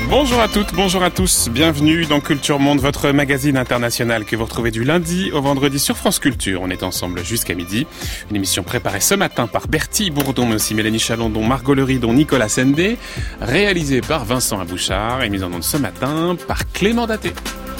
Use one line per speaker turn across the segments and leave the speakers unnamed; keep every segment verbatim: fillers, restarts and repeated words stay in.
Bonjour à toutes, bonjour à tous, bienvenue dans Culture Monde, votre magazine international que vous retrouvez du lundi au vendredi sur France Culture. On est ensemble jusqu'à midi. Une émission préparée ce matin par Bertie Bourdon, mais aussi Mélanie Chalandon, Margot Leridon, Nicolas Sendé, réalisée par Vincent Abouchard et mise en onde ce matin par Clément Daté.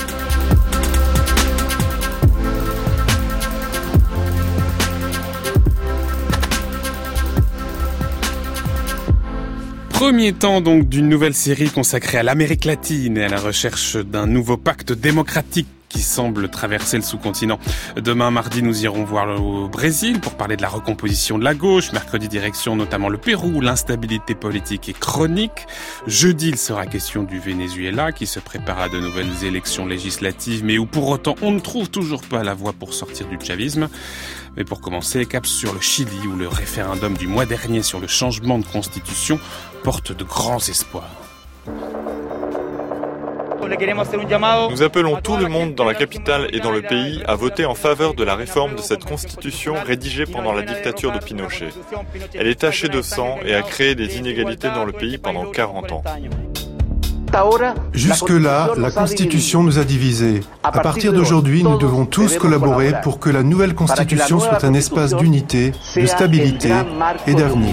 Premier temps donc d'une nouvelle série consacrée à l'Amérique latine et à la recherche d'un nouveau pacte démocratique qui semble traverser le sous-continent. Demain, mardi, nous irons voir le Brésil pour parler de la recomposition de la gauche. Mercredi, direction notamment le Pérou, où l'instabilité politique est chronique. Jeudi, il sera question du Venezuela, qui se prépare à de nouvelles élections législatives, mais où pour autant, on ne trouve toujours pas la voie pour sortir du chavisme. Mais pour commencer, cap sur le Chili, où le référendum du mois dernier sur le changement de constitution porte de grands espoirs.
Nous appelons tout le monde dans la capitale et dans le pays à voter en faveur de la réforme de cette constitution rédigée pendant la dictature de Pinochet. Elle est tachée de sang et a créé des inégalités dans le pays pendant quarante ans.
Jusque-là, la Constitution nous a divisés. À partir d'aujourd'hui, nous devons tous collaborer pour que la nouvelle Constitution soit un espace d'unité, de stabilité et d'avenir.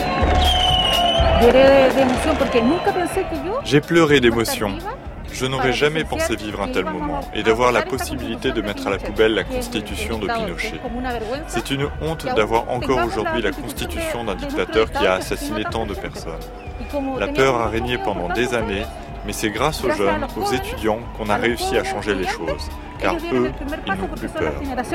J'ai pleuré d'émotion. Je n'aurais jamais pensé vivre un tel moment et d'avoir la possibilité de mettre à la poubelle la constitution de Pinochet. C'est une honte d'avoir encore aujourd'hui la constitution d'un dictateur qui a assassiné tant de personnes. La peur a régné pendant des années, mais c'est grâce aux jeunes, aux étudiants qu'on a réussi à changer les choses. Car eux, ils n'ont plus peur.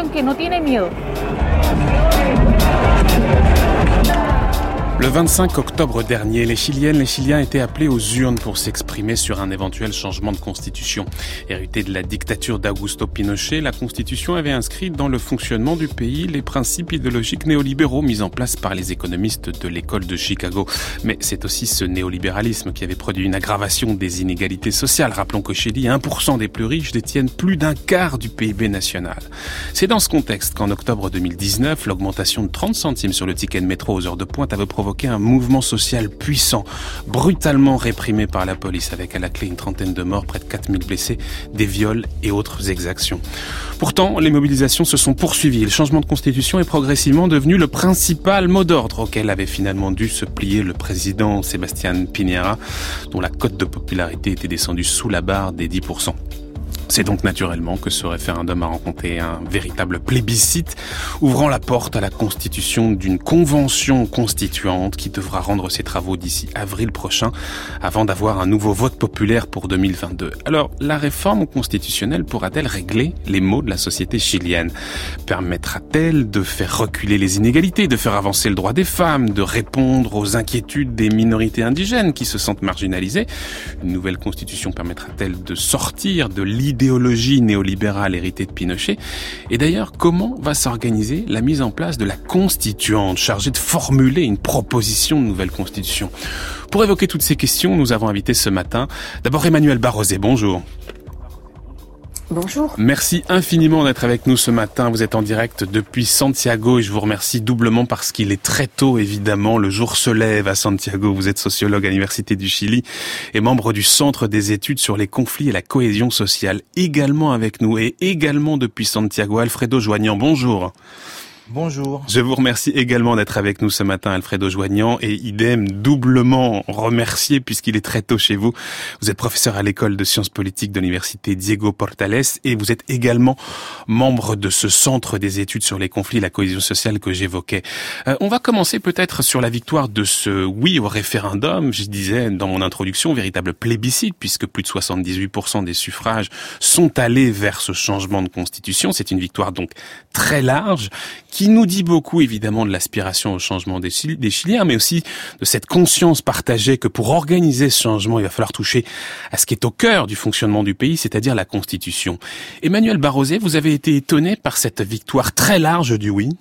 Le vingt-cinq octobre dernier, les Chiliennes, les Chiliens étaient appelés aux urnes pour s'exprimer sur un éventuel changement de constitution. Héritée de la dictature d'Augusto Pinochet, la constitution avait inscrit dans le fonctionnement du pays les principes idéologiques néolibéraux mis en place par les économistes de l'école de Chicago. Mais c'est aussi ce néolibéralisme qui avait produit une aggravation des inégalités sociales. Rappelons qu'au Chili, un pour cent des plus riches détiennent plus d'un quart du P I B national. C'est dans ce contexte qu'en octobre deux mille dix-neuf, l'augmentation de trente centimes sur le ticket de métro aux heures de pointe avait provoqué un mouvement social puissant, brutalement réprimé par la police, avec à la clé une trentaine de morts, près de quatre mille blessés, des viols et autres exactions. Pourtant, les mobilisations se sont poursuivies. Le changement de constitution est progressivement devenu le principal mot d'ordre auquel avait finalement dû se plier le président Sebastián Piñera, dont la cote de popularité était descendue sous la barre des dix pour cent. C'est donc naturellement que ce référendum a rencontré un véritable plébiscite, ouvrant la porte à la constitution d'une convention constituante qui devra rendre ses travaux d'ici avril prochain, avant d'avoir un nouveau vote populaire pour deux mille vingt-deux. Alors, la réforme constitutionnelle pourra-t-elle régler les maux de la société chilienne? Permettra-t-elle de faire reculer les inégalités, de faire avancer le droit des femmes, de répondre aux inquiétudes des minorités indigènes qui se sentent marginalisées? Une nouvelle constitution permettra-t-elle de sortir de l'idée idéologie néolibérale héritée de Pinochet? Et d'ailleurs, comment va s'organiser la mise en place de la constituante chargée de formuler une proposition de nouvelle constitution? Pour évoquer toutes ces questions, nous avons invité ce matin d'abord Emmanuel Barrosé. Bonjour.
Bonjour.
Merci infiniment d'être avec nous ce matin. Vous êtes en direct depuis Santiago et je vous remercie doublement parce qu'il est très tôt, évidemment. Le jour se lève à Santiago. Vous êtes sociologue à l'Université du Chili et membre du Centre des études sur les conflits et la cohésion sociale. Également avec nous et également depuis Santiago, Alfredo Joignan. Bonjour.
Bonjour.
Je vous remercie également d'être avec nous ce matin, Alfredo Joignan, et idem, doublement remercié puisqu'il est très tôt chez vous. Vous êtes professeur à l'école de sciences politiques de l'université Diego Portales et vous êtes également membre de ce centre des études sur les conflits et la cohésion sociale que j'évoquais. Euh, on va commencer peut-être sur la victoire de ce oui au référendum. Je disais dans mon introduction, véritable plébiscite puisque plus de soixante-dix-huit pour cent des suffrages sont allés vers ce changement de constitution. C'est une victoire donc très large qui nous dit beaucoup évidemment de l'aspiration au changement des, Chili- des Chiliens, mais aussi de cette conscience partagée que pour organiser ce changement, il va falloir toucher à ce qui est au cœur du fonctionnement du pays, c'est-à-dire la Constitution. Emmanuel Barrosé, vous avez été étonné par cette victoire très large du oui?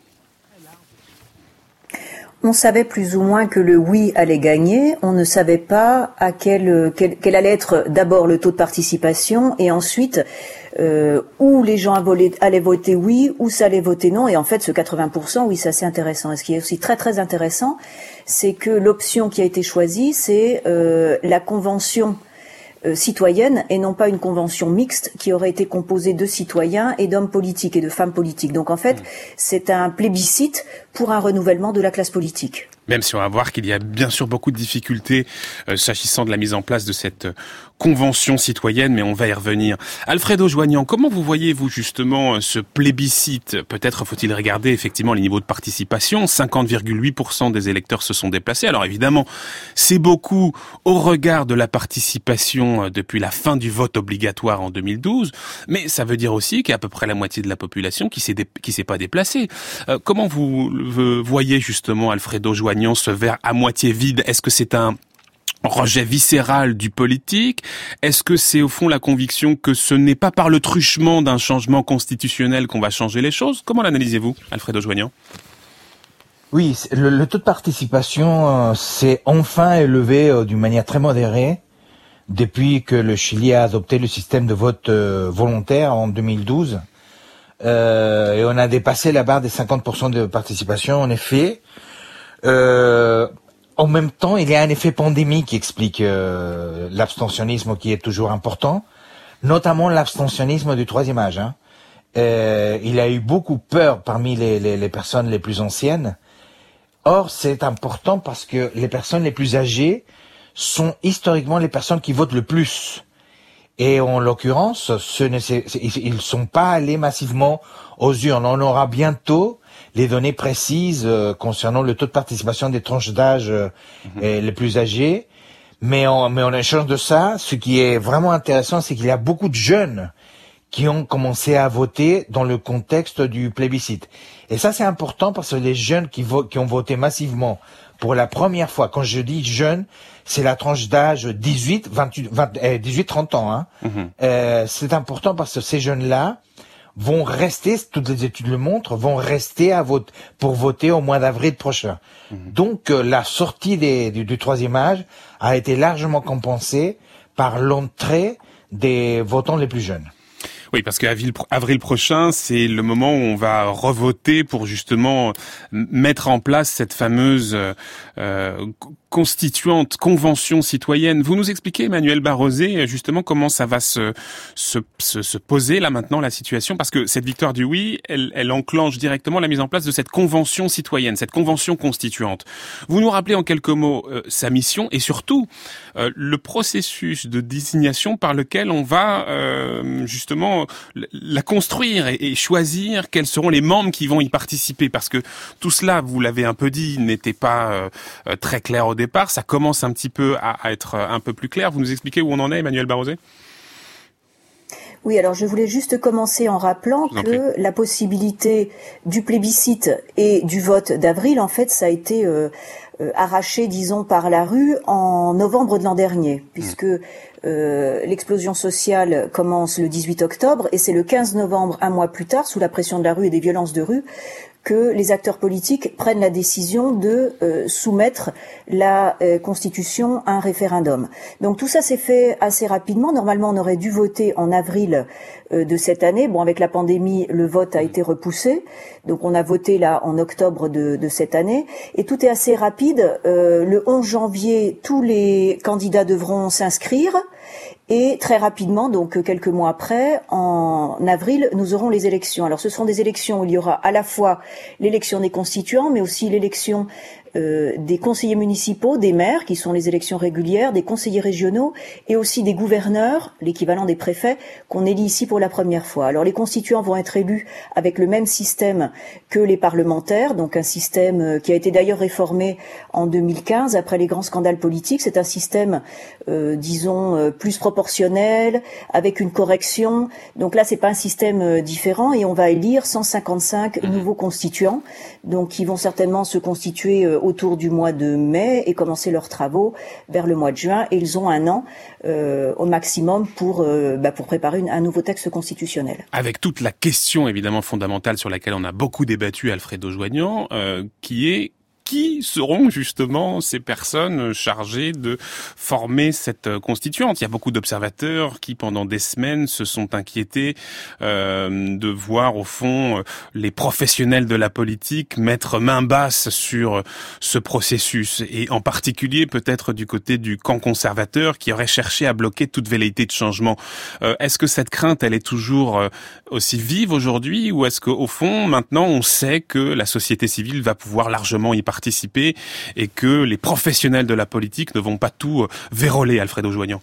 On savait plus ou moins que le oui allait gagner. On ne savait pas à quel, quel, quel allait être d'abord le taux de participation et ensuite euh, où les gens allaient voter oui, où ça allait voter non. Et en fait, ce quatre-vingts pour cent, oui, c'est assez intéressant. Et ce qui est aussi très très intéressant, c'est que l'option qui a été choisie, c'est euh, la convention euh, citoyenne et non pas une convention mixte qui aurait été composée de citoyens et d'hommes politiques et de femmes politiques. Donc en fait, mmh. c'est un plébiscite pour un renouvellement de la classe politique.
Même si on va voir qu'il y a bien sûr beaucoup de difficultés euh, s'agissant de la mise en place de cette euh, convention citoyenne, mais on va y revenir. Alfredo Joagnan, comment vous voyez-vous justement ce plébiscite ? Peut-être faut-il regarder effectivement les niveaux de participation. cinquante virgule huit pour cent des électeurs se sont déplacés. Alors évidemment, c'est beaucoup au regard de la participation depuis la fin du vote obligatoire en deux mille douze, mais ça veut dire aussi qu'il y a à peu près la moitié de la population qui s'est dé- qui s'est pas déplacée. Euh, comment vous le voyez justement, Alfredo Joagnan, ce verre à moitié vide? Est-ce que c'est un rejet viscéral du politique? Est-ce que c'est au fond la conviction que ce n'est pas par le truchement d'un changement constitutionnel qu'on va changer les choses? Comment l'analysez-vous, Alfredo Joagnan?
Oui, le, le taux de participation euh, s'est enfin élevé euh, d'une manière très modérée depuis que le Chili a adopté le système de vote euh, volontaire en deux mille douze. Euh, et on a dépassé la barre des cinquante pour cent de participation, en effet. Euh, en même temps, il y a un effet pandémie qui explique euh, l'abstentionnisme qui est toujours important, notamment l'abstentionnisme du troisième âge. Hein. Euh, il a eu beaucoup peur parmi les, les, les personnes les plus anciennes. Or, c'est important parce que les personnes les plus âgées sont historiquement les personnes qui votent le plus. Et en l'occurrence, ce ne ils ne sont pas allés massivement aux urnes. On aura bientôt les données précises euh, concernant le taux de participation des tranches d'âge euh, mmh. les plus âgées. Mais en, mais en échange de ça, ce qui est vraiment intéressant, c'est qu'il y a beaucoup de jeunes qui ont commencé à voter dans le contexte du plébiscite. Et ça, c'est important parce que les jeunes qui, vo- qui ont voté massivement pour la première fois, quand je dis jeunes, c'est la tranche d'âge dix-huit, vingt-huit, vingt, eh, dix-huit, trente ans. Hein. Mmh. Euh, c'est important parce que ces jeunes-là vont rester, toutes les études le montrent, vont rester à vote, pour voter au mois d'avril prochain. Mmh. Donc euh, la sortie des, du, du troisième âge a été largement compensée par l'entrée des votants les plus jeunes.
Oui, parce qu'avril avril prochain, c'est le moment où on va revoter pour justement mettre en place cette fameuse euh, constituante, convention citoyenne. Vous nous expliquez, Emmanuel Barrosé, justement comment ça va se, se, se, se poser là maintenant la situation, parce que cette victoire du oui, elle, elle enclenche directement la mise en place de cette convention citoyenne, cette convention constituante. Vous nous rappelez en quelques mots euh, sa mission et surtout euh, le processus de désignation par lequel on va euh, justement la construire et, et choisir quels seront les membres qui vont y participer, parce que tout cela, vous l'avez un peu dit, n'était pas euh, très clair au départ. Ça commence un petit peu à, à être un peu plus clair. Vous nous expliquez où on en est, Emmanuel Barrosé ?
Oui, alors je voulais juste commencer en rappelant que la possibilité du plébiscite et du vote d'avril, en fait, ça a été euh, euh, arraché, disons, par la rue en novembre de l'an dernier, puisque euh, l'explosion sociale commence le dix-huit octobre et c'est le quinze novembre, un mois plus tard, sous la pression de la rue et des violences de rue, que les acteurs politiques prennent la décision de euh, soumettre la euh, Constitution à un référendum. Donc tout ça s'est fait assez rapidement. Normalement, on aurait dû voter en avril euh, de cette année. Bon, avec la pandémie, le vote a été repoussé. Donc on a voté là en octobre de, de cette année. Et tout est assez rapide. Euh, le onze janvier, tous les candidats devront s'inscrire. Et très rapidement, donc quelques mois après, en avril, nous aurons les élections. Alors ce seront des élections où il y aura à la fois l'élection des constituants, mais aussi l'élection euh, des conseillers municipaux, des maires, qui sont les élections régulières, des conseillers régionaux, et aussi des gouverneurs, l'équivalent des préfets, qu'on élit ici pour la première fois. Alors les constituants vont être élus avec le même système que les parlementaires, donc un système qui a été d'ailleurs réformé en deux mille quinze, après les grands scandales politiques. C'est un système, euh, disons, euh, plus proportionnel, avec une correction. Donc là, c'est pas un système euh, différent, et on va élire cent cinquante-cinq mmh. nouveaux constituants, donc qui vont certainement se constituer euh, autour du mois de mai et commencer leurs travaux vers le mois de juin. Et ils ont un an euh, au maximum pour euh, bah, pour préparer une, un nouveau texte constitutionnel.
Avec toute la question évidemment fondamentale sur laquelle on a beaucoup débattu, Alfredo Joagnan, euh, qui est qui seront justement ces personnes chargées de former cette constituante? Il y a beaucoup d'observateurs qui, pendant des semaines, se sont inquiétés euh, de voir, au fond, les professionnels de la politique mettre main basse sur ce processus, et en particulier peut-être du côté du camp conservateur qui aurait cherché à bloquer toute velléité de changement. Euh, est-ce que cette crainte, elle est toujours euh, aussi vive aujourd'hui, ou est-ce qu'au fond, maintenant, on sait que la société civile va pouvoir largement y participer et que les professionnels de la politique ne vont pas tout verrouiller, Alfredo Joagnan?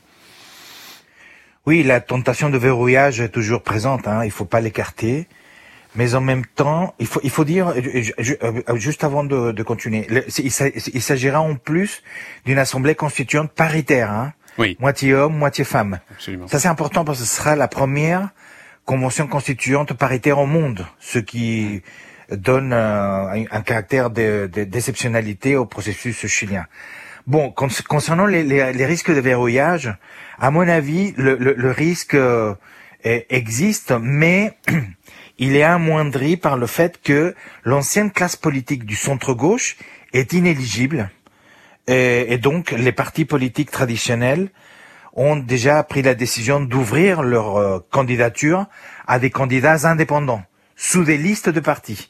Oui, la tentation de verrouillage est toujours présente, hein, il faut pas l'écarter. Mais en même temps, il faut, il faut dire, juste avant de, de continuer, il s'agira en plus d'une assemblée constituante paritaire, hein,
oui.
Moitié homme, moitié femme.
Absolument.
Ça c'est important parce que ce sera la première convention constituante paritaire au monde, ce qui donne euh, un, un caractère de, de, d'exceptionnalité au processus chilien. Bon, con, concernant les, les, les risques de verrouillage, à mon avis, le, le, le risque euh, existe, mais il est amoindri par le fait que l'ancienne classe politique du centre-gauche est inéligible, et, et donc les partis politiques traditionnels ont déjà pris la décision d'ouvrir leur euh, candidature à des candidats indépendants, sous des listes de partis.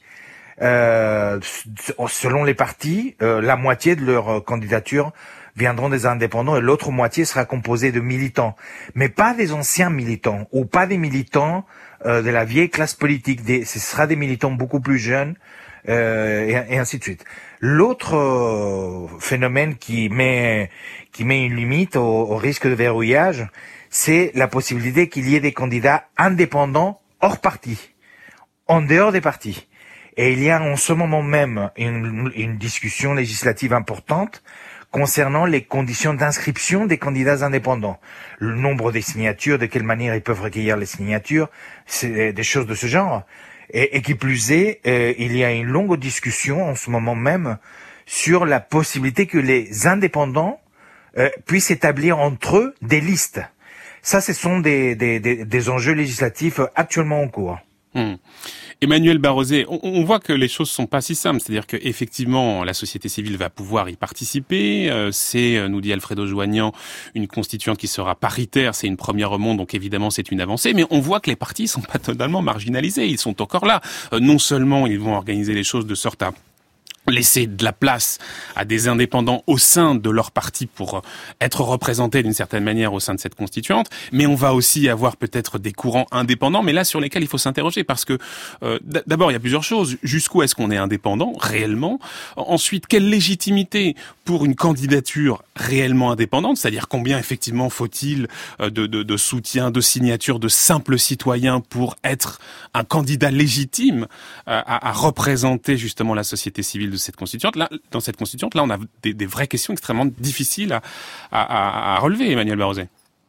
Euh, selon les partis, euh, la moitié de leur euh, candidature viendront des indépendants et l'autre moitié sera composée de militants. Mais pas des anciens militants, ou pas des militants euh, de la vieille classe politique. Des, ce sera des militants beaucoup plus jeunes, euh, et, et ainsi de suite. L'autre euh, phénomène qui met, qui met une limite au, au risque de verrouillage, c'est la possibilité qu'il y ait des candidats indépendants hors parti, en dehors des partis. Et il y a en ce moment même une, une discussion législative importante concernant les conditions d'inscription des candidats indépendants. Le nombre des signatures, de quelle manière ils peuvent recueillir les signatures, c'est des choses de ce genre. Et, et qui plus est, euh, il y a une longue discussion en ce moment même sur la possibilité que les indépendants euh, puissent établir entre eux des listes. Ça, ce sont des, des, des, des enjeux législatifs actuellement en cours.
Mmh. Emmanuel Barrosé, on, on voit que les choses sont pas si simples, c'est-à-dire que effectivement la société civile va pouvoir y participer, euh, c'est, nous dit Alfredo Joagnan, une constituante qui sera paritaire, c'est une première au monde, donc évidemment c'est une avancée, mais on voit que les partis sont pas totalement marginalisés, ils sont encore là. Euh, non seulement ils vont organiser les choses de sorte à laisser de la place à des indépendants au sein de leur parti pour être représentés d'une certaine manière au sein de cette constituante, mais on va aussi avoir peut-être des courants indépendants, mais là sur lesquels il faut s'interroger parce que euh, d'abord il y a plusieurs choses. Jusqu'où est-ce qu'on est indépendant réellement? Ensuite, quelle légitimité pour une candidature réellement indépendante, c'est-à-dire combien effectivement faut-il de, de, de soutien, de signature de simples citoyens pour être un candidat légitime à, à représenter justement la société civile de cette constituante. Là, dans cette constituante, là, on a des, des vraies questions extrêmement difficiles à, à, à relever, Emmanuel Barrosé.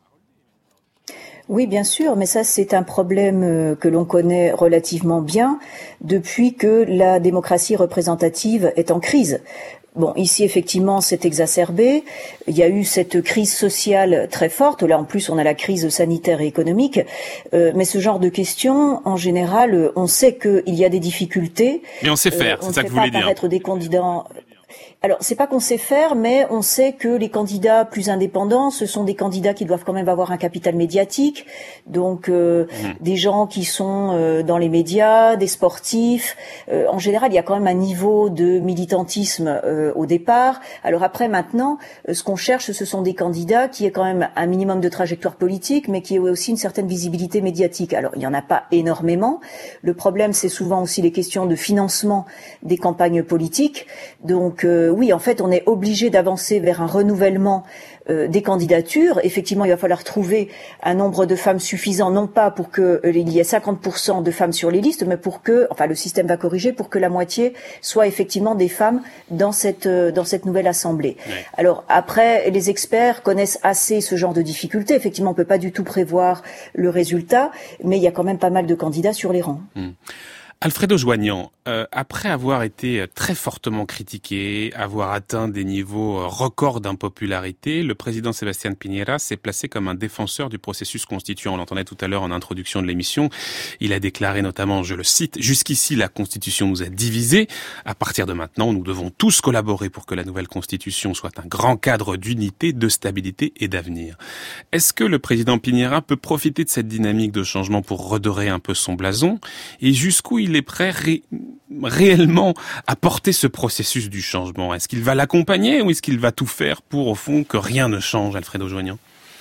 Oui, bien sûr, mais ça, c'est un problème que l'on connaît relativement bien depuis que la démocratie représentative est en crise. Bon, ici, effectivement, c'est exacerbé. Il y a eu cette crise sociale très forte. Là, en plus, on a la crise sanitaire et économique. Euh, mais ce genre de questions, en général, on sait qu'il y a des difficultés.
Mais on sait faire, euh, c'est ça que vous voulez dire. On ne fait pas apparaître
des candidats... Alors, c'est pas qu'on sait faire, mais on sait que les candidats plus indépendants, ce sont des candidats qui doivent quand même avoir un capital médiatique, donc euh, mmh. des gens qui sont euh, dans les médias, des sportifs. Euh, en général, il y a quand même un niveau de militantisme euh, au départ. Alors après, maintenant, euh, ce qu'on cherche, ce sont des candidats qui aient quand même un minimum de trajectoire politique, mais qui aient aussi une certaine visibilité médiatique. Alors, il y en a pas énormément. Le problème, c'est souvent aussi les questions de financement des campagnes politiques. Donc euh, oui, en fait, on est obligé d'avancer vers un renouvellement euh, des candidatures. Effectivement, il va falloir trouver un nombre de femmes suffisant, non pas pour que euh, il y ait cinquante pour cent de femmes sur les listes, mais pour que, enfin, le système va corriger pour que la moitié soit effectivement des femmes dans cette euh, dans cette nouvelle assemblée. Oui. Alors après, les experts connaissent assez ce genre de difficultés. Effectivement, on peut pas du tout prévoir le résultat, mais il y a quand même pas mal de candidats sur les rangs. Mmh.
Alfredo Joagnan, euh, après avoir été très fortement critiqué, avoir atteint des niveaux records d'impopularité, le président Sebastián Piñera s'est placé comme un défenseur du processus constituant. On l'entendait tout à l'heure en introduction de l'émission. Il a déclaré notamment, je le cite, « Jusqu'ici, la Constitution nous a divisés. À partir de maintenant, nous devons tous collaborer pour que la nouvelle Constitution soit un grand cadre d'unité, de stabilité et d'avenir. » Est-ce que le président Piñera peut profiter de cette dynamique de changement pour redorer un peu son blason? Et jusqu'où il est prêt ré- réellement à porter ce processus du changement? Est-ce qu'il va l'accompagner ou est-ce qu'il va tout faire pour, au fond, que rien ne change, Alfredo Joagnan?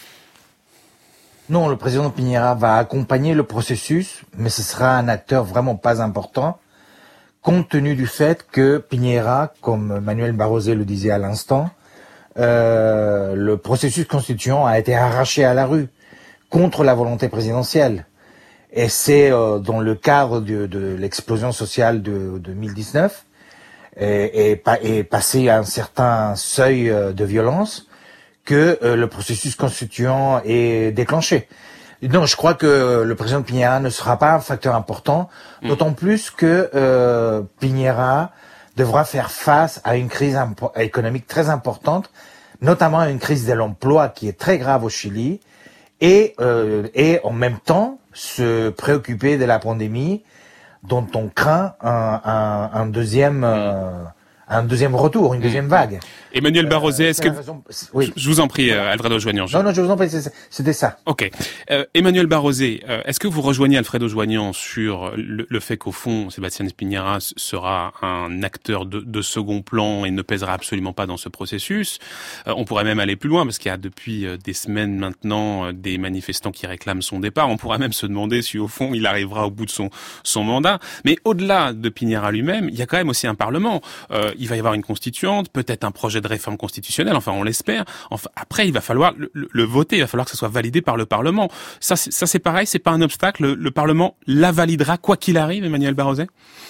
Non, le président Piñera va accompagner le processus, mais ce sera un acteur vraiment pas important, compte tenu du fait que Piñera, comme Manuel Barroso le disait à l'instant, euh, le processus constituant a été arraché à la rue contre la volonté présidentielle. Et c'est euh, dans le cadre de, de l'explosion sociale de, de deux mille dix-neuf et, et, et passé à un certain seuil de violence que euh, le processus constituant est déclenché. Non, je crois que le président Piñera ne sera pas un facteur important, mmh. d'autant plus que euh, Piñera devra faire face à une crise impo- économique très importante, notamment à une crise de l'emploi qui est très grave au Chili, et, euh, et en même temps se préoccuper de la pandémie dont on craint un, un, un deuxième... Euh, un deuxième retour, une deuxième vague.
Emmanuel Barroso, euh, est-ce que...
Raison... Oui.
Je vous en prie, euh, Alfredo Joagnan. Je...
Non, non, je vous en prie, c'était ça.
Ok. Euh, Emmanuel Barroso, euh, est-ce que vous rejoignez Alfredo Joagnan sur le, le fait qu'au fond, Sebastián Piñera sera un acteur de, de second plan et ne pèsera absolument pas dans ce processus? euh, On pourrait même aller plus loin, parce qu'il y a depuis des semaines maintenant des manifestants qui réclament son départ. On pourrait même se demander si, au fond, il arrivera au bout de son, son mandat. Mais au-delà de Piñera lui-même, il y a quand même aussi un Parlement. Euh, il va y avoir une constituante, peut-être un projet de réforme constitutionnelle, enfin on l'espère. Enfin, après, il va falloir le, le, le voter, il va falloir que ça soit validé par le Parlement. Ça, c'est, ça c'est pareil, c'est pas un obstacle. Le, le Parlement la validera quoi qu'il arrive, Emmanuel Barroso?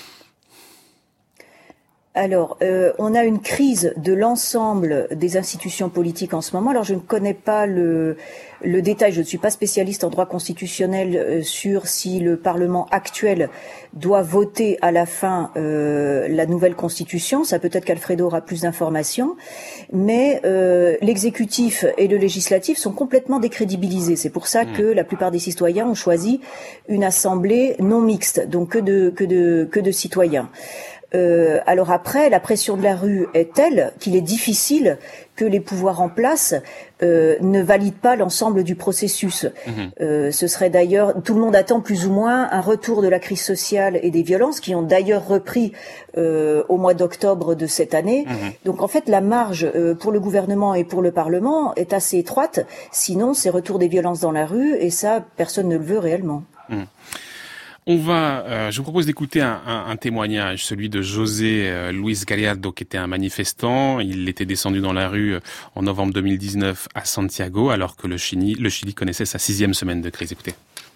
Alors, euh, on a une crise de l'ensemble des institutions politiques en ce moment. Alors, je ne connais pas le, le détail, je ne suis pas spécialiste en droit constitutionnel euh, sur si le Parlement actuel doit voter à la fin euh, la nouvelle Constitution. Ça peut-être qu'Alfredo aura plus d'informations. Mais euh, l'exécutif et le législatif sont complètement décrédibilisés. C'est pour ça que la plupart des citoyens ont choisi une assemblée non mixte, donc que de, que de, que de citoyens. Euh, alors après, la pression de la rue est telle qu'il est difficile que les pouvoirs en place euh, ne valident pas l'ensemble du processus. Mmh. Euh, ce serait d'ailleurs, tout le monde attend plus ou moins un retour de la crise sociale et des violences qui ont d'ailleurs repris euh, au mois d'octobre de cette année. Mmh. Donc en fait, la marge euh, pour le gouvernement et pour le Parlement est assez étroite. Sinon, c'est retour des violences dans la rue et ça, personne ne le veut réellement.
Mmh. On va, euh, je vous propose d'écouter un, un, un témoignage, celui de José euh, Luis Gallardo, qui était un manifestant. Il était descendu dans la rue euh, en novembre deux mille dix-neuf à Santiago, alors que le Chili, le Chili connaissait sa sixième semaine de crise. Écoutez.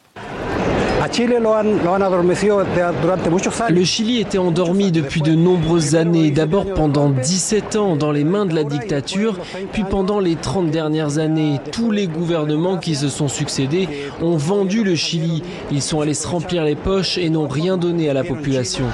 Le Chili était endormi depuis de nombreuses années, d'abord pendant dix-sept ans dans les mains de la dictature, puis pendant les trente dernières années. Tous les gouvernements qui se sont succédés ont vendu le Chili. Ils sont allés se remplir les poches et n'ont rien donné à la population.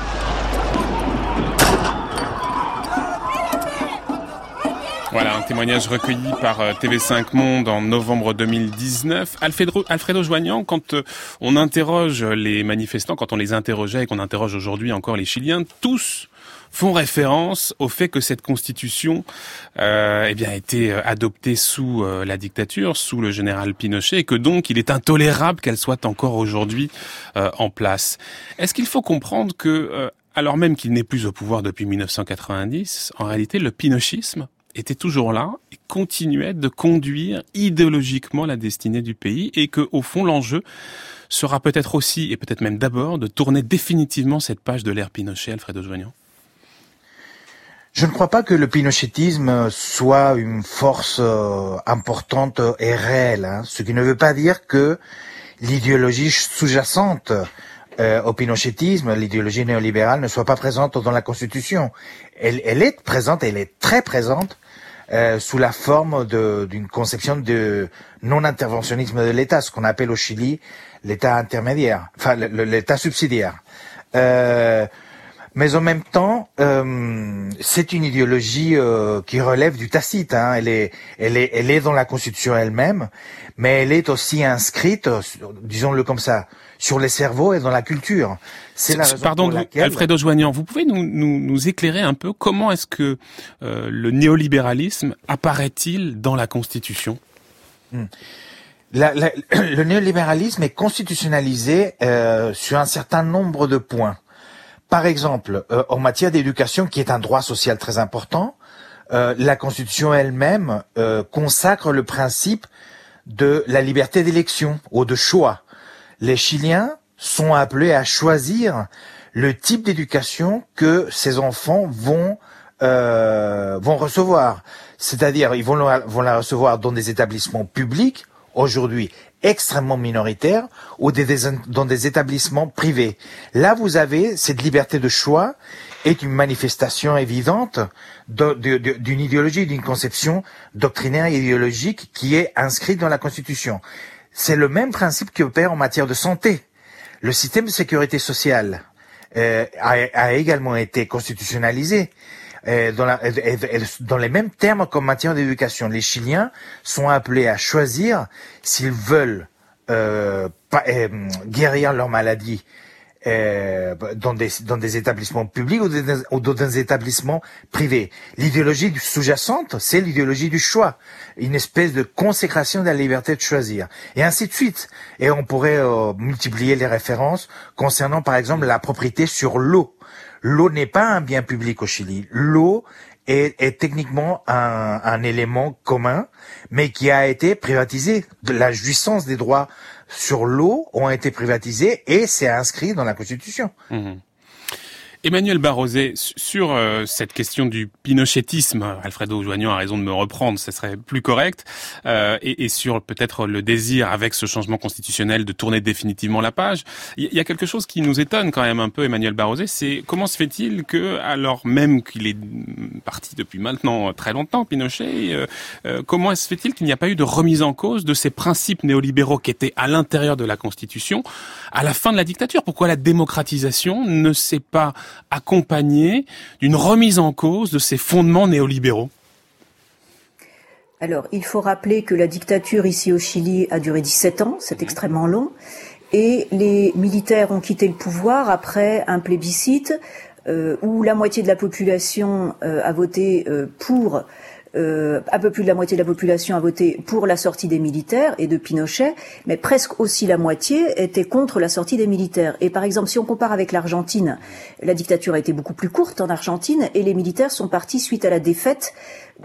Voilà, un témoignage recueilli par T V cinq Monde en novembre deux mille dix-neuf. Alfredo, Alfredo Joagnan, quand on interroge les manifestants, quand on les interrogeait et qu'on interroge aujourd'hui encore les Chiliens, tous font référence au fait que cette constitution euh, eh bien, a été adoptée sous euh, la dictature, sous le général Pinochet, et que donc il est intolérable qu'elle soit encore aujourd'hui euh, en place. Est-ce qu'il faut comprendre que, euh, alors même qu'il n'est plus au pouvoir depuis mille neuf cent quatre-vingt-dix, en réalité le pinochisme était toujours là et continuait de conduire idéologiquement la destinée du pays, et que, au fond, l'enjeu sera peut-être aussi, et peut-être même d'abord, de tourner définitivement cette page de l'ère Pinochet, Alfredo Joagnan?
Je ne crois pas que le pinochetisme soit une force euh, importante et réelle, hein, ce qui ne veut pas dire que l'idéologie sous-jacente euh, au pinochetisme, l'idéologie néolibérale, ne soit pas présente dans la Constitution. Elle, elle est présente, elle est très présente, Euh, sous la forme de, d'une conception de non-interventionnisme de l'État, ce qu'on appelle au Chili l'État intermédiaire, enfin le, le, l'État subsidiaire. Euh, mais en même temps, euh, c'est une idéologie euh, qui relève du tacite. Hein. Elle est, elle est, elle est dans la Constitution elle-même, mais elle est aussi inscrite, disons-le comme ça, sur les cerveaux et dans la culture.
C'est la raison Pardon, pour laquelle... Alfredo Joagnan, vous pouvez nous, nous, nous éclairer un peu comment est-ce que euh, le néolibéralisme apparaît-il dans la Constitution?
hmm. la, la, Le néolibéralisme est constitutionnalisé euh, sur un certain nombre de points. Par exemple, euh, en matière d'éducation, qui est un droit social très important, euh, la Constitution elle-même euh, consacre le principe de la liberté d'élection ou de choix. Les Chiliens sont appelés à choisir le type d'éducation que ces enfants vont euh, vont recevoir. C'est-à-dire, ils vont la, vont la recevoir dans des établissements publics, aujourd'hui extrêmement minoritaires, ou des, des, dans des établissements privés. Là, vous avez cette liberté de choix est une manifestation évidente de, de, de, d'une idéologie, d'une conception doctrinaire et idéologique qui est inscrite dans la Constitution. C'est le même principe qui opère en matière de santé. Le système de sécurité sociale euh, a, a également été constitutionnalisé euh, dans, la, euh, dans les mêmes termes qu'en matière d'éducation. Les Chiliens sont appelés à choisir s'ils veulent euh, pas, euh, guérir leur maladie Euh, dans des dans des établissements publics ou, des, ou dans des établissements privés. L'idéologie sous-jacente, c'est l'idéologie du choix, une espèce de consécration de la liberté de choisir, et ainsi de suite. Et on pourrait euh, multiplier les références concernant, par exemple, la propriété sur l'eau. L'eau n'est pas un bien public au Chili. L'eau est, est techniquement un, un élément commun, mais qui a été privatisé. La jouissance des droits sur l'eau ont été privatisés et c'est inscrit dans la Constitution.
Mmh. Emmanuel Barrosé, sur euh, cette question du pinochétisme, Alfredo Joagnan a raison de me reprendre, ce serait plus correct, euh, et, et sur peut-être le désir avec ce changement constitutionnel de tourner définitivement la page, il y, y a quelque chose qui nous étonne quand même un peu, Emmanuel Barrosé, c'est comment se fait-il que, alors même qu'il est parti depuis maintenant très longtemps, Pinochet, euh, euh, comment se fait-il qu'il n'y a pas eu de remise en cause de ces principes néolibéraux qui étaient à l'intérieur de la Constitution à la fin de la dictature? Pourquoi la démocratisation ne s'est pas accompagné d'une remise en cause de ces fondements néolibéraux?
Alors, il faut rappeler que la dictature ici au Chili a duré dix-sept ans, c'est extrêmement long, et les militaires ont quitté le pouvoir après un plébiscite euh, où la moitié de la population euh, a voté euh, pour Euh, un peu plus de la moitié de la population a voté pour la sortie des militaires et de Pinochet, mais presque aussi la moitié était contre la sortie des militaires. Et par exemple, si on compare avec l'Argentine, la dictature a été beaucoup plus courte en Argentine et les militaires sont partis suite à la défaite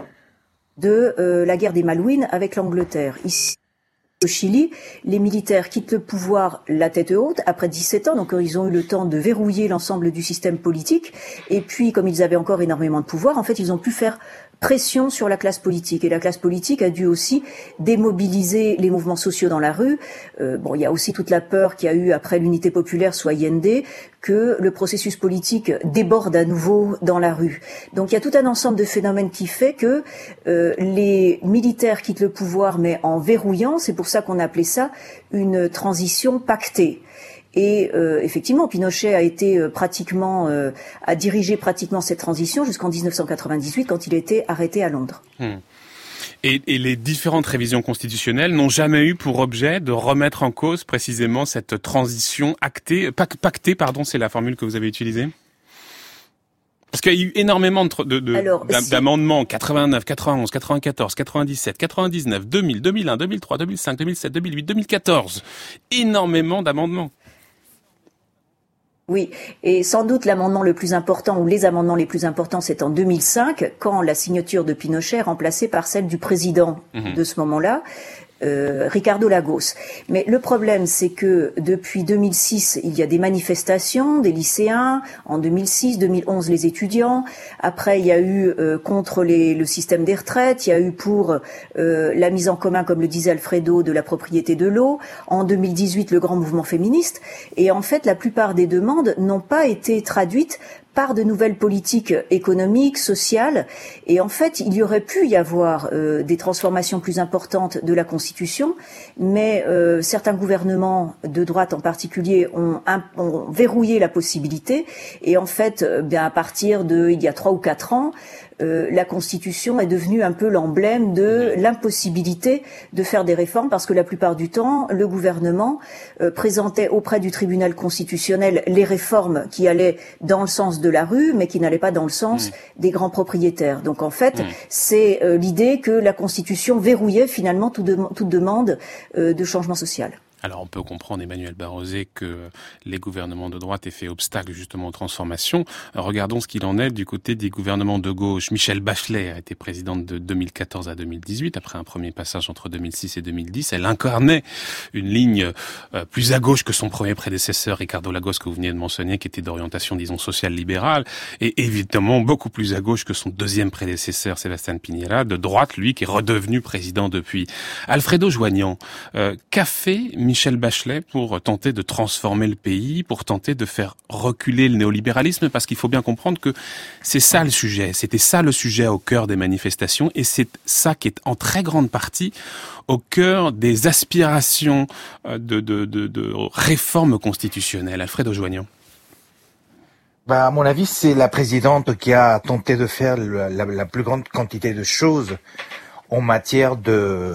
de euh, la guerre des Malouines avec l'Angleterre. Ici, au Chili, les militaires quittent le pouvoir la tête haute après dix-sept ans, donc ils ont eu le temps de verrouiller l'ensemble du système politique. Et puis, comme ils avaient encore énormément de pouvoir, en fait, ils ont pu faire pression sur la classe politique. Et la classe politique a dû aussi démobiliser les mouvements sociaux dans la rue. Euh, bon, il y a aussi toute la peur qu'il y a eu après l'unité populaire sous Allende, que le processus politique déborde à nouveau dans la rue. Donc il y a tout un ensemble de phénomènes qui fait que euh, les militaires quittent le pouvoir, mais en verrouillant. C'est pour ça qu'on a appelé ça une transition pactée. Et euh, effectivement, Pinochet a été euh, pratiquement, euh, a dirigé pratiquement cette transition jusqu'en dix-neuf cent quatre-vingt-dix-huit, quand il a été arrêté à Londres.
Mmh. Et, et les différentes révisions constitutionnelles n'ont jamais eu pour objet de remettre en cause précisément cette transition actée, pactée, pardon, c'est la formule que vous avez utilisée? Parce qu'il y a eu énormément de, de, de Alors, d'amendements, quatre-vingt-neuf, quatre-vingt-onze, quatre-vingt-quatorze, quatre-vingt-dix-sept, quatre-vingt-dix-neuf, deux mille, deux mille un, deux mille trois, deux mille cinq, deux mille sept, deux mille huit, deux mille quatorze. Énormément d'amendements.
Oui, et sans doute l'amendement le plus important, ou les amendements les plus importants, c'est en deux mille cinq, quand la signature de Pinochet est remplacée par celle du président mmh. de ce moment-là, euh, Ricardo Lagos. Mais le problème, c'est que depuis deux mille six, il y a des manifestations des lycéens, en deux mille six, deux mille onze, les étudiants, après il y a eu euh, contre les, le système des retraites, il y a eu pour euh, la mise en commun, comme le disait Alfredo, de la propriété de l'eau, en deux mille dix-huit, le grand mouvement féministe, et en fait, la plupart des demandes n'ont pas été traduites par de nouvelles politiques économiques, sociales, et en fait, il y aurait pu y avoir euh, des transformations plus importantes de la Constitution, mais euh, certains gouvernements de droite en particulier ont, ont verrouillé la possibilité, et en fait, bien à partir de il y a trois ou quatre ans, Euh, la Constitution est devenue un peu l'emblème de l'impossibilité de faire des réformes parce que la plupart du temps, le gouvernement euh, présentait auprès du tribunal constitutionnel les réformes qui allaient dans le sens de la rue, mais qui n'allaient pas dans le sens mmh. des grands propriétaires. Donc en fait, mmh. c'est euh, l'idée que la Constitution verrouillait finalement toute, de, toute demande euh, de changement social.
Alors on peut comprendre, Emmanuel Barrosé, que les gouvernements de droite aient fait obstacle justement aux transformations. Regardons ce qu'il en est du côté des gouvernements de gauche. Michelle Bachelet a été présidente de deux mille quatorze à deux mille dix-huit, après un premier passage entre deux mille six et deux mille dix. Elle incarnait une ligne euh, plus à gauche que son premier prédécesseur, Ricardo Lagos, que vous venez de mentionner, qui était d'orientation, disons, sociale-libérale, et évidemment beaucoup plus à gauche que son deuxième prédécesseur, Sébastien Piñera, de droite, lui, qui est redevenu président depuis. Alfredo Joagnan, euh, qu'a fait Michelle Bachelet pour tenter de transformer le pays, pour tenter de faire reculer le néolibéralisme, parce qu'il faut bien comprendre que c'est ça le sujet, c'était ça le sujet au cœur des manifestations, et c'est ça qui est en très grande partie au cœur des aspirations de, de, de, de réforme constitutionnelle. Alfredo Joagnan.
Bah, à mon avis, c'est la présidente qui a tenté de faire la, la, la plus grande quantité de choses en matière de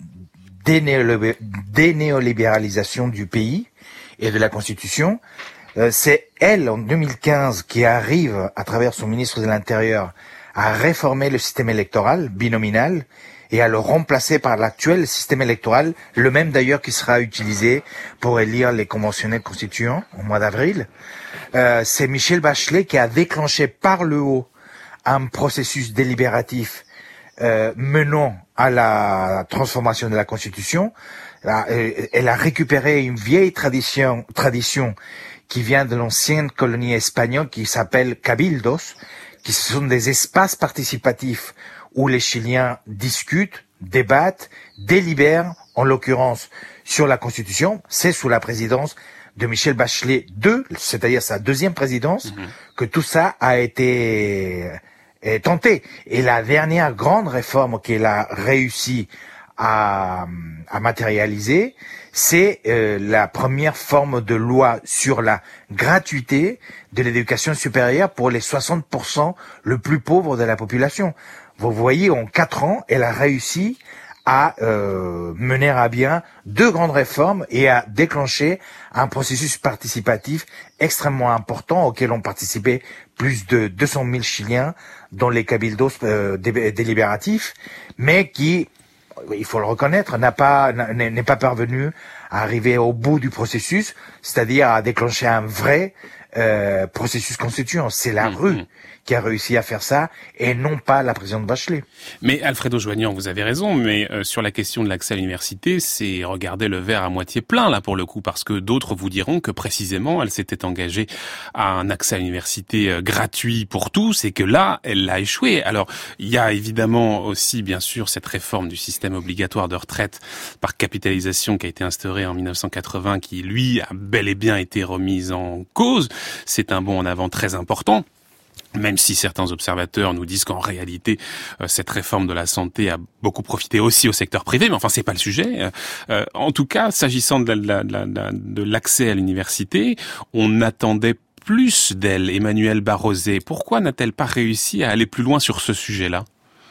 dénéolibéralisation du pays et de la Constitution. Euh, c'est elle, en deux mille quinze, qui arrive, à travers son ministre de l'Intérieur, à réformer le système électoral binominal et à le remplacer par l'actuel système électoral, le même d'ailleurs qui sera utilisé pour élire les conventionnels constituants au mois d'avril. Euh, c'est Michelle Bachelet qui a déclenché par le haut un processus délibératif Euh, menant à la transformation de la Constitution. Elle a récupéré une vieille tradition, tradition qui vient de l'ancienne colonie espagnole qui s'appelle cabildos, qui sont des espaces participatifs où les Chiliens discutent, débattent, délibèrent, en l'occurrence sur la Constitution. C'est sous la présidence de Michelle Bachelet deux, c'est-à-dire sa deuxième présidence, mmh. que tout ça a été est tenté. Et la dernière grande réforme qu'elle a réussi à, à matérialiser, c'est euh, la première forme de loi sur la gratuité de l'éducation supérieure pour les soixante pour cent le plus pauvres de la population. Vous voyez, en quatre ans, elle a réussi à euh, mener à bien deux grandes réformes et à déclencher un processus participatif extrêmement important auquel ont participé plus de deux cent mille Chiliens dans les cabildos euh, délibératifs, mais qui, il faut le reconnaître, n'a pas n'est pas parvenu à arriver au bout du processus, c'est-à-dire à déclencher un vrai euh, processus constituant. C'est la mmh, rue mmh. qui a réussi à faire ça, et non pas la présidente Bachelet.
Mais Alfredo Joagnan, vous avez raison, mais euh, sur la question de l'accès à l'université, c'est regarder le verre à moitié plein, là, pour le coup, parce que d'autres vous diront que, précisément, elle s'était engagée à un accès à l'université euh, gratuit pour tous, et que là, elle l'a échoué. Alors, il y a évidemment aussi, bien sûr, cette réforme du système obligatoire de retraite par capitalisation qui a été instaurée en mille neuf cent quatre-vingts, qui, lui, a bel et bien été remise en cause. C'est un bond en avant très important. Même si certains observateurs nous disent qu'en réalité, euh, cette réforme de la santé a beaucoup profité aussi au secteur privé, mais enfin, c'est pas le sujet. Euh, en tout cas, s'agissant de, la, de, la, de l'accès à l'université, on attendait plus d'elle, Emmanuel Barrosé. Pourquoi n'a-t-elle pas réussi à aller plus loin sur ce sujet-là ?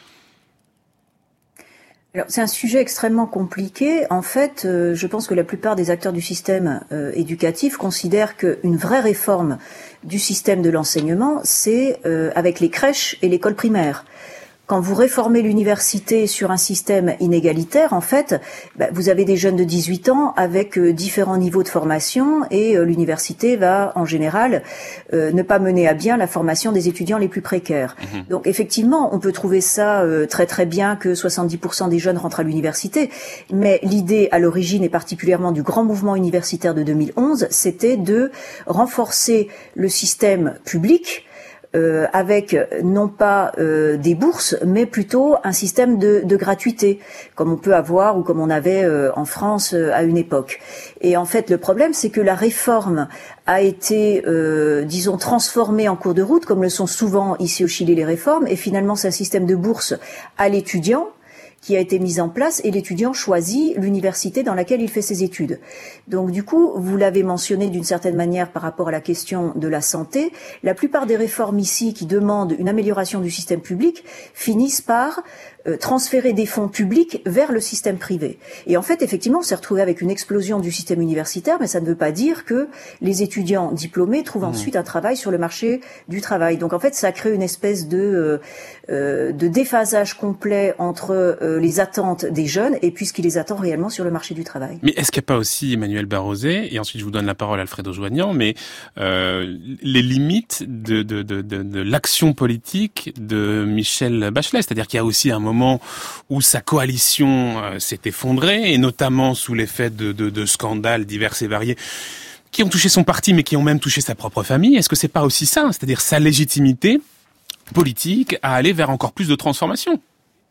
Alors, c'est un sujet extrêmement compliqué. En fait, euh, je pense que la plupart des acteurs du système euh, éducatif considèrent qu'une vraie réforme du système de l'enseignement, c'est euh, avec les crèches et l'école primaire. Quand vous réformez l'université sur un système inégalitaire, en fait, bah, vous avez des jeunes de dix-huit ans avec euh, différents niveaux de formation, et euh, l'université va, en général, euh, ne pas mener à bien la formation des étudiants les plus précaires. Mmh. Donc, effectivement, on peut trouver ça euh, très très bien que soixante-dix pour cent des jeunes rentrent à l'université, mais l'idée à l'origine, et particulièrement du grand mouvement universitaire de deux mille onze, c'était de renforcer le système public euh, avec non pas euh, des bourses, mais plutôt un système de, de gratuité, comme on peut avoir ou comme on avait euh, en France euh, à une époque. Et en fait, le problème, c'est que la réforme a été, euh, disons, transformée en cours de route, comme le sont souvent ici au Chili les réformes, et finalement, c'est un système de bourse à l'étudiant qui a été mise en place et l'étudiant choisit l'université dans laquelle il fait ses études. Donc du coup, vous l'avez mentionné d'une certaine manière par rapport à la question de la santé, la plupart des réformes ici qui demandent une amélioration du système public finissent par euh, transférer des fonds publics vers le système privé. Et en fait, effectivement, on s'est retrouvé avec une explosion du système universitaire, mais ça ne veut pas dire que les étudiants diplômés trouvent mmh. ensuite un travail sur le marché du travail. Donc en fait, ça crée une espèce de, euh, euh, de déphasage complet entre euh, les attentes des jeunes et puis ce qui les attend réellement sur le marché du travail.
Mais est-ce qu'il n'y a pas aussi, Emmanuel Barrosé, et ensuite je vous donne la parole à Alfredo Joignan, mais euh, les limites de, de, de, de, de l'action politique de Michelle Bachelet, c'est-à-dire qu'il y a aussi un moment où sa coalition euh, s'est effondrée, et notamment sous l'effet de, de, de scandales divers et variés, qui ont touché son parti, mais qui ont même touché sa propre famille. Est-ce que c'est pas aussi ça, c'est-à-dire sa légitimité politique à aller vers encore plus de transformation?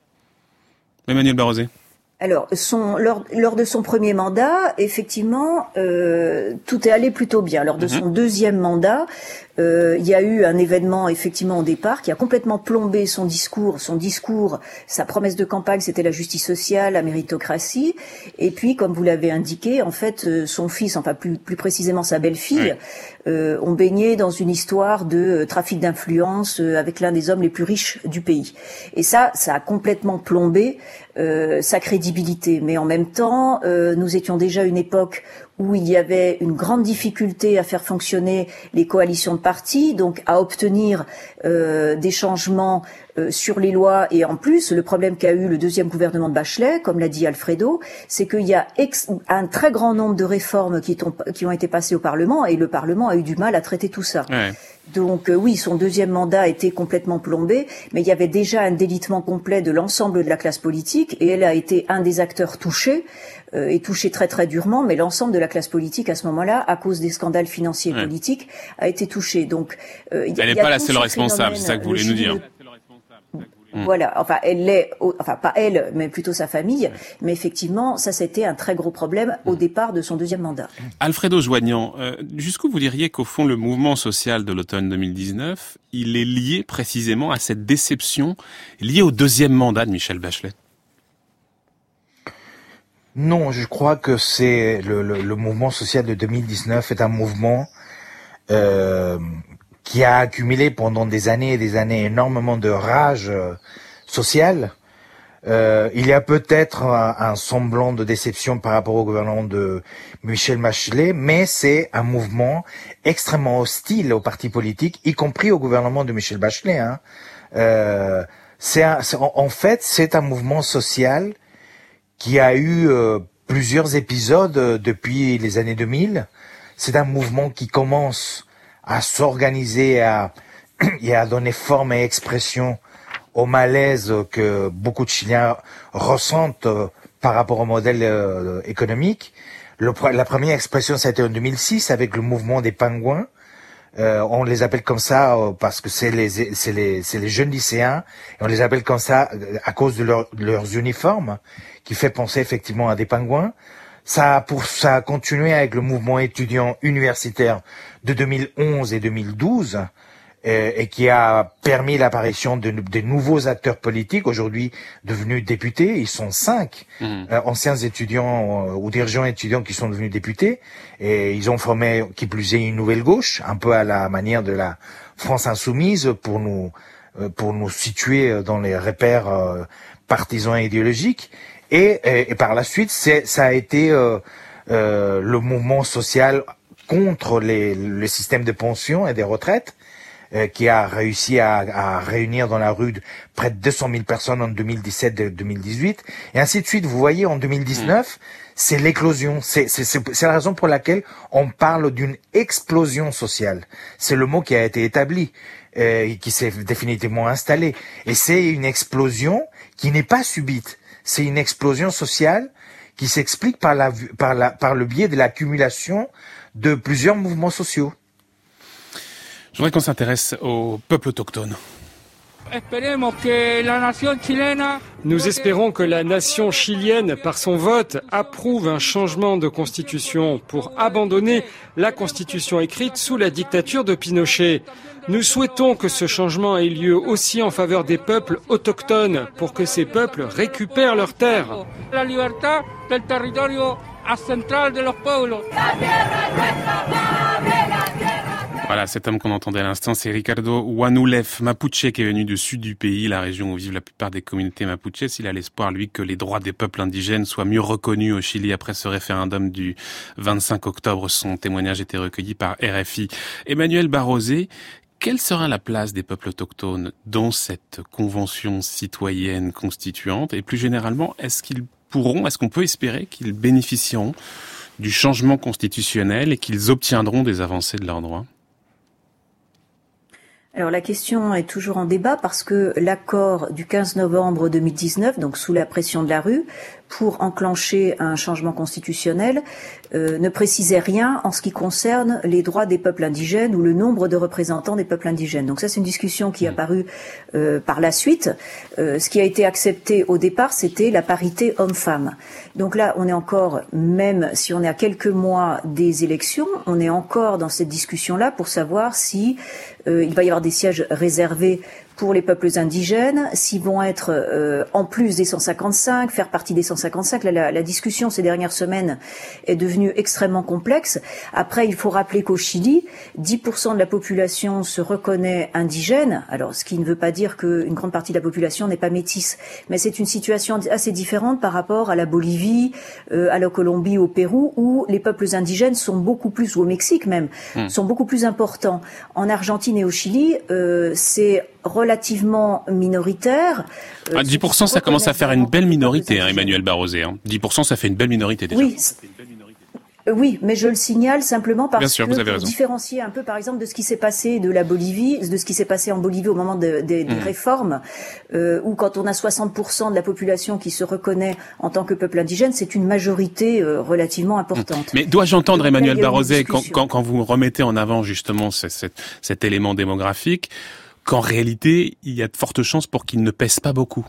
Emmanuel Barrosé.
Alors, son, lors, lors de son premier mandat, effectivement, euh, tout est allé plutôt bien. Lors de mmh. son deuxième mandat, euh, il y a eu un événement, effectivement, au départ, qui a complètement plombé son discours. Son discours, sa promesse de campagne, c'était la justice sociale, la méritocratie. Et puis, comme vous l'avez indiqué, en fait, son fils, enfin plus, plus précisément sa belle-fille, oui. euh, ont baigné dans une histoire de trafic d'influence euh, avec l'un des hommes les plus riches du pays. Et ça, ça a complètement plombé euh, sa crédibilité. Mais en même temps, euh, nous étions déjà à une époque où il y avait une grande difficulté à faire fonctionner les coalitions de partis, donc à obtenir euh, des changements euh, sur les lois. Et en plus, le problème qu'a eu le deuxième gouvernement de Bachelet, comme l'a dit Alfredo, c'est qu'il y a ex- un très grand nombre de réformes qui, ont, qui ont été passées au Parlement, et le Parlement a eu du mal à traiter tout ça. Ouais. Donc euh, oui, son deuxième mandat a été complètement plombé, mais il y avait déjà un délitement complet de l'ensemble de la classe politique, et elle a été un des acteurs touchés, euh, et touché très très durement, mais l'ensemble de la classe politique à ce moment-là, à cause des scandales financiers et ouais. politiques, a été touché. Donc, euh,
elle n'est pas la seule responsable, c'est ça que vous voulez nous dire.
Voilà, enfin elle l'est, enfin pas elle, mais plutôt sa famille. Mais effectivement, ça c'était un très gros problème au départ de son deuxième mandat.
Alfredo Joignan, euh, jusqu'où vous diriez qu'au fond le mouvement social de l'automne deux mille dix-neuf, il est lié précisément à cette déception liée au deuxième mandat de Michelle Bachelet?
Non, je crois que c'est le, le, le mouvement social de deux mille dix-neuf est un mouvement euh, qui a accumulé pendant des années et des années énormément de rage euh, sociale. Euh, il y a peut-être un, un semblant de déception par rapport au gouvernement de Michelle Bachelet, mais c'est un mouvement extrêmement hostile aux partis politiques, y compris au gouvernement de Michelle Bachelet. Hein. Euh, c'est un, c'est, en, en fait, c'est un mouvement social qui a eu euh, plusieurs épisodes euh, depuis les années deux mille. C'est un mouvement qui commence à s'organiser à, et à donner forme et expression au malaise que beaucoup de Chiliens ressentent euh, par rapport au modèle euh, économique. Le, la première expression, ça a été en deux mille six avec le mouvement des pingouins. Euh, on les appelle comme ça euh, parce que c'est les, c'est les, c'est les jeunes lycéens, et on les appelle comme ça à cause de, leur, de leurs uniformes, qui fait penser effectivement à des pingouins. Ça a, pour, ça a continué avec le mouvement étudiant universitaire de deux mille onze et deux mille douze, euh, et qui a permis l'apparition de, de nouveaux acteurs politiques, aujourd'hui devenus députés. Ils sont cinq mmh. euh, anciens étudiants euh, ou dirigeants étudiants qui sont devenus députés, et ils ont formé, qui plus est, une nouvelle gauche, un peu à la manière de la France insoumise, pour nous, euh, pour nous situer dans les repères euh, partisans et idéologiques. Et, et, et par la suite, c'est, ça a été euh, euh, le mouvement social contre les, le système de pension et des retraites, euh, qui a réussi à, à réunir dans la rue de près de deux cent mille personnes en deux mille dix-sept et deux mille dix-huit, et ainsi de suite. Vous voyez, en deux mille dix-neuf, mmh. c'est l'éclosion. C'est, c'est, c'est, c'est la raison pour laquelle on parle d'une explosion sociale. C'est le mot qui a été établi, euh, qui s'est définitivement installé. Et c'est une explosion qui n'est pas subite. C'est une explosion sociale qui s'explique par, la, par, la, par le biais de l'accumulation de plusieurs mouvements sociaux.
Je voudrais qu'on s'intéresse aux peuples autochtones.
Nous espérons que la nation chilienne, par son vote, approuve un changement de constitution pour abandonner la constitution écrite sous la dictature de Pinochet. Nous souhaitons que ce changement ait lieu aussi en faveur des peuples autochtones pour que ces peuples récupèrent leurs terres.
La liberté del territorio central de los pueblos.
Voilà, cet homme qu'on entendait à l'instant, c'est Ricardo Wanulef Mapuche, qui est venu du sud du pays, la région où vivent la plupart des communautés mapuches. Il a l'espoir, lui, que les droits des peuples indigènes soient mieux reconnus au Chili après ce référendum du vingt-cinq octobre. Son témoignage était recueilli par R F I. Emmanuel Barrosé, quelle sera la place des peuples autochtones dans cette convention citoyenne constituante? Et plus généralement, est-ce qu'ils pourront, est-ce qu'on peut espérer qu'ils bénéficieront du changement constitutionnel et qu'ils obtiendront des avancées de leurs droits?
Alors la question est toujours en débat parce que l'accord du quinze novembre deux mille dix-neuf, donc sous la pression de la rue, pour enclencher un changement constitutionnel, euh, ne précisait rien en ce qui concerne les droits des peuples indigènes ou le nombre de représentants des peuples indigènes. Donc ça, c'est une discussion qui est apparue euh, par la suite. Euh, ce qui a été accepté au départ, c'était la parité homme-femme. Donc là, on est encore, même si on est à quelques mois des élections, on est encore dans cette discussion-là pour savoir si euh, il va y avoir des sièges réservés pour les peuples indigènes, s'ils vont être euh, en plus des cent cinquante-cinq, faire partie des cent cinquante-cinq. Là, la, la discussion ces dernières semaines est devenue extrêmement complexe. Après, il faut rappeler qu'au Chili, dix pour cent de la population se reconnaît indigène. Alors, ce qui ne veut pas dire qu'une grande partie de la population n'est pas métisse, mais c'est une situation assez différente par rapport à la Bolivie, euh, à la Colombie, au Pérou, où les peuples indigènes sont beaucoup plus, ou au Mexique même, mmh. sont beaucoup plus importants. En Argentine et au Chili, euh, c'est relativement minoritaire.
Euh, dix pour cent, ça commence à faire une belle minorité, hein, Emmanuel Barrosé. Hein. dix pour cent, ça fait une belle minorité déjà.
Oui, oui, mais je le signale simplement parce
Bien sûr,
que
vous avez
pour
raison.
différencier un peu, par exemple, de ce qui s'est passé de la Bolivie, de ce qui s'est passé en Bolivie au moment de, de, des mmh. réformes, euh, où quand on a soixante pour cent de la population qui se reconnaît en tant que peuple indigène, c'est une majorité euh, relativement importante.
Mais dois-je entendre, Donc, Emmanuel là, Barrosé, quand, quand, quand vous remettez en avant justement cet, cet, cet élément démographique, qu'en réalité, il y a de fortes chances pour qu'il ne pèse pas beaucoup?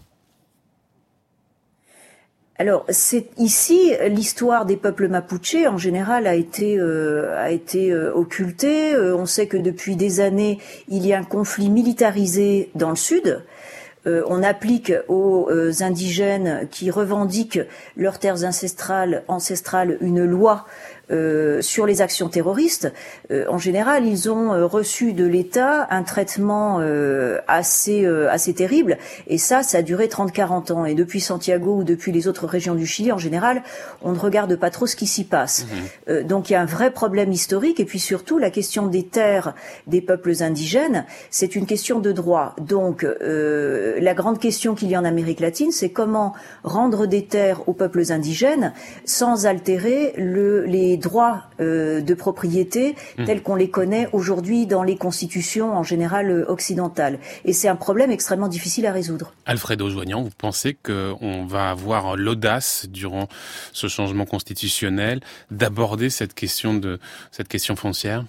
Alors, c'est ici l'histoire des peuples mapuches en général a été euh, a été euh, occultée. Euh, on sait que depuis des années, il y a un conflit militarisé dans le sud. Euh, on applique aux euh, indigènes qui revendiquent leurs terres ancestrales ancestrales une loi Euh, sur les actions terroristes. Euh, en général, ils ont euh, reçu de l'État un traitement euh, assez euh, assez terrible, et ça, ça a duré trente à quarante ans. Et depuis Santiago ou depuis les autres régions du Chili, en général, on ne regarde pas trop ce qui s'y passe. Mmh. Euh, donc il y a un vrai problème historique, et puis surtout, la question des terres des peuples indigènes, c'est une question de droit. Donc euh, la grande question qu'il y a en Amérique latine, c'est comment rendre des terres aux peuples indigènes sans altérer le, les droits euh, de propriété mmh. tels qu'on les connaît aujourd'hui dans les constitutions en général euh, occidentales. Et c'est un problème extrêmement difficile à résoudre.
Alfredo Joignan, vous pensez qu'on va avoir l'audace durant ce changement constitutionnel d'aborder cette question de cette question foncière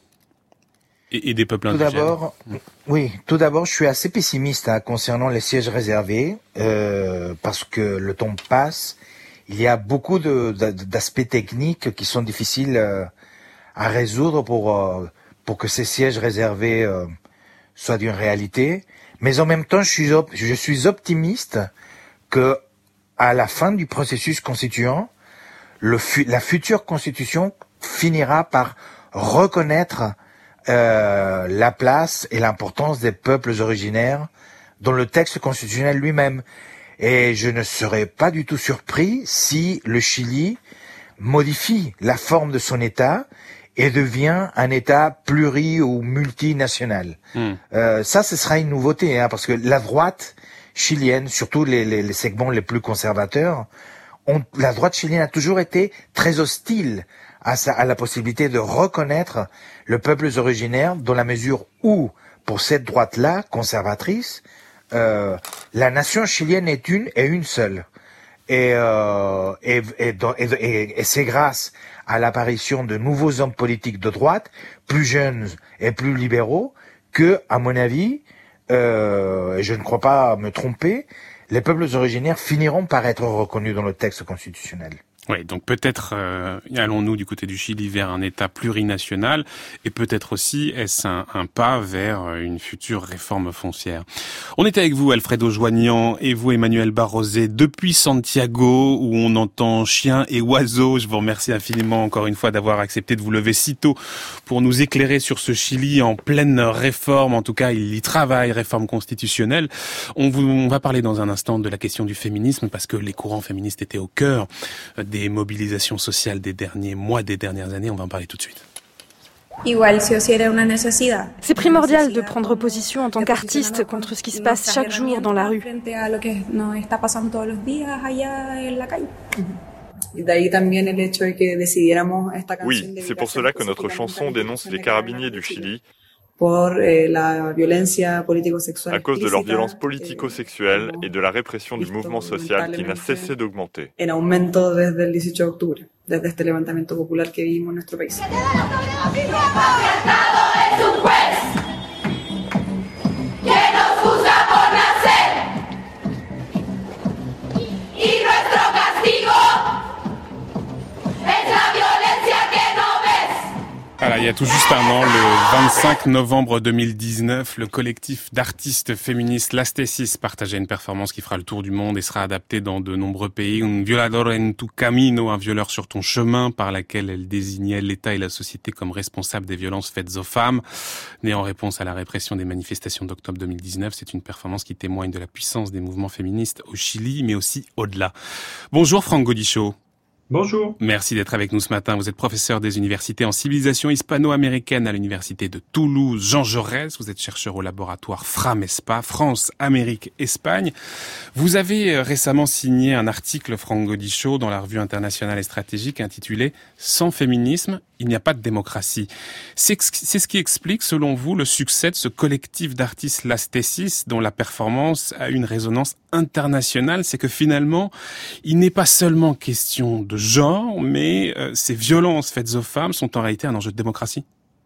et, et des peuples
tout
indigènes?
D'abord, oui, tout d'abord, je suis assez pessimiste hein, concernant les sièges réservés euh, parce que le temps passe. Il y a beaucoup de, de, d'aspects techniques qui sont difficiles euh, à résoudre pour euh, pour que ces sièges réservés euh, soient d'une réalité. Mais en même temps, je suis op- je suis optimiste que à la fin du processus constituant, le fu- la future constitution finira par reconnaître euh, la place et l'importance des peuples originaires dans le texte constitutionnel lui-même. Et je ne serais pas du tout surpris si le Chili modifie la forme de son État et devient un État pluri- ou multinational. Mmh. Euh, ça, ce sera une nouveauté, hein, parce que la droite chilienne, surtout les, les, les segments les plus conservateurs, ont, la droite chilienne a toujours été très hostile à, sa, à la possibilité de reconnaître le peuple originaire, dans la mesure où, pour cette droite-là, conservatrice, Euh, la nation chilienne est une et une seule. Et, euh, et, et, et, et, et c'est grâce à l'apparition de nouveaux hommes politiques de droite, plus jeunes et plus libéraux, que, à mon avis, euh, et je ne crois pas me tromper, les peuples originaires finiront par être reconnus dans le texte constitutionnel.
Oui, donc peut-être euh, allons-nous du côté du Chili vers un État plurinational et peut-être aussi est-ce un, un pas vers une future réforme foncière. On était avec vous, Alfredo Joignan, et vous, Emmanuel Barrosé, depuis Santiago, où on entend chiens et oiseaux. Je vous remercie infiniment encore une fois d'avoir accepté de vous lever si tôt pour nous éclairer sur ce Chili en pleine réforme. En tout cas, il y travaille, réforme constitutionnelle. On, vous, on va parler dans un instant de la question du féminisme parce que les courants féministes étaient au cœur des des mobilisations sociales des derniers mois, des dernières années. On va en parler tout de suite.
C'est primordial de prendre position en tant qu'artiste contre ce qui se passe chaque jour dans la rue.
Oui, c'est pour cela que notre chanson dénonce les carabiniers du Chili à cause de leur violence politico-sexuelle et de la répression du mouvement social qui n'a cessé d'augmenter.
Voilà, il y a tout juste un an, le vingt-cinq novembre deux mille dix-neuf, le collectif d'artistes féministes Las Tesis partageait une performance qui fera le tour du monde et sera adaptée dans de nombreux pays. Un violador en tu camino, un violeur sur ton chemin, par laquelle elle désignait l'État et la société comme responsables des violences faites aux femmes. Née en réponse à la répression des manifestations d'octobre deux mille dix-neuf, c'est une performance qui témoigne de la puissance des mouvements féministes au Chili, mais aussi au-delà. Bonjour Franck Gaudichaud.
Bonjour.
Merci d'être avec nous ce matin. Vous êtes professeur des universités en civilisation hispano-américaine à l'université de Toulouse, Jean Jaurès. Vous êtes chercheur au laboratoire Framespa, France, Amérique, Espagne. Vous avez récemment signé un article, Franck Gaudichaud, dans la revue internationale et stratégique intitulé « Sans féminisme, il n'y a pas de démocratie ». C'est ce qui explique, selon vous, le succès de ce collectif d'artistes Las Tesis, dont la performance a une résonance internationale. C'est que finalement, il n'est pas seulement question de genre, mais euh, ces violences faites aux femmes sont en réalité un enjeu de démocratie.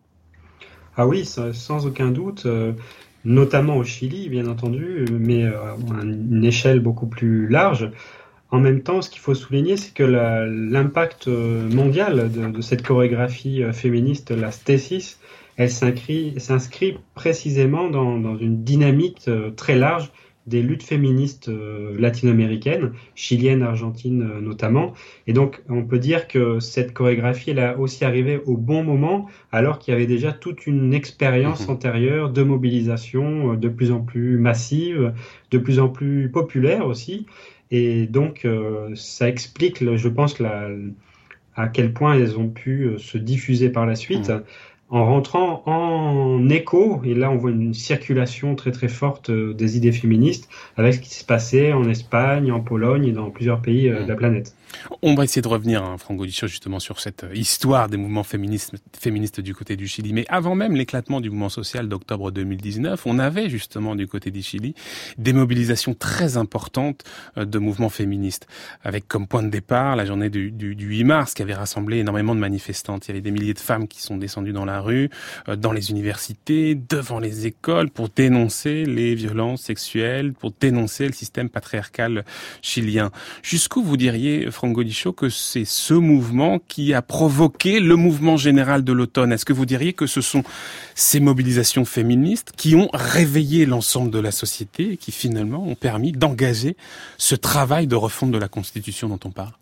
Ah oui, sans aucun doute, euh, notamment au Chili, bien entendu, mais euh, à une échelle beaucoup plus large. En même temps, ce qu'il faut souligner, c'est que la, l'impact mondial de, de cette chorégraphie féministe, la Tesis, elle s'inscrit, s'inscrit précisément dans, dans une dynamique euh, très large des luttes féministes euh, latino-américaines, chiliennes, argentines euh, notamment. Et donc, on peut dire que cette chorégraphie, elle a aussi arrivé au bon moment, alors qu'il y avait déjà toute une expérience mmh. antérieure de mobilisation euh, de plus en plus massive, de plus en plus populaire aussi. Et donc, euh, ça explique, je pense, la, à quel point elles ont pu euh, se diffuser par la suite. Mmh. En rentrant en écho, et là on voit une circulation très très forte des idées féministes avec ce qui se passait en Espagne, en Pologne et dans plusieurs pays de la planète.
On va essayer de revenir, hein, Franck Gaudichaud, justement sur cette histoire des mouvements féministes, féministes du côté du Chili. Mais avant même l'éclatement du mouvement social d'octobre deux mille dix-neuf, on avait justement du côté du Chili des mobilisations très importantes de mouvements féministes, avec comme point de départ la journée du, du, du huit mars qui avait rassemblé énormément de manifestantes. Il y avait des milliers de femmes qui sont descendues dans la rue, dans les universités, devant les écoles, pour dénoncer les violences sexuelles, pour dénoncer le système patriarcal chilien. Jusqu'où vous diriez, Franck Gaudichaud, que c'est ce mouvement qui a provoqué le mouvement général de l'automne? Est-ce que vous diriez que ce sont ces mobilisations féministes qui ont réveillé l'ensemble de la société et qui finalement ont permis d'engager ce travail de refonte de la Constitution dont on parle?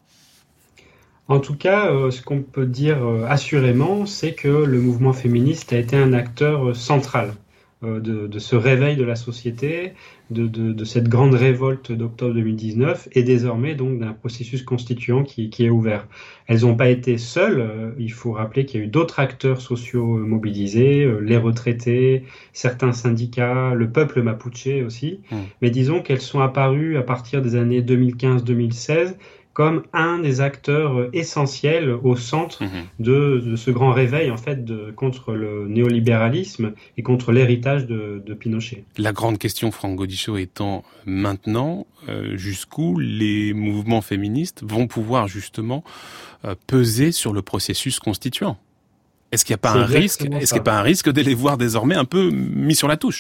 En tout cas, euh, ce qu'on peut dire euh, assurément, c'est que le mouvement féministe a été un acteur euh, central euh, de, de ce réveil de la société, de, de, de cette grande révolte d'octobre deux mille dix-neuf et désormais donc d'un processus constituant qui, qui est ouvert. Elles n'ont pas été seules, euh, il faut rappeler qu'il y a eu d'autres acteurs sociaux mobilisés, euh, les retraités, certains syndicats, le peuple mapuche aussi, mmh. mais disons qu'elles sont apparues à partir des années deux mille quinze deux mille seize comme un des acteurs essentiels au centre mmh. de, de ce grand réveil en fait de, contre le néolibéralisme et contre l'héritage de, de Pinochet.
La grande question, Franck Gaudichaud, étant maintenant euh, jusqu'où les mouvements féministes vont pouvoir justement euh, peser sur le processus constituant. Est-ce qu'il n'y a pas
C'est
un risque, est-ce qu'il n'y a pas un risque de les voir désormais un peu mis sur la touche ?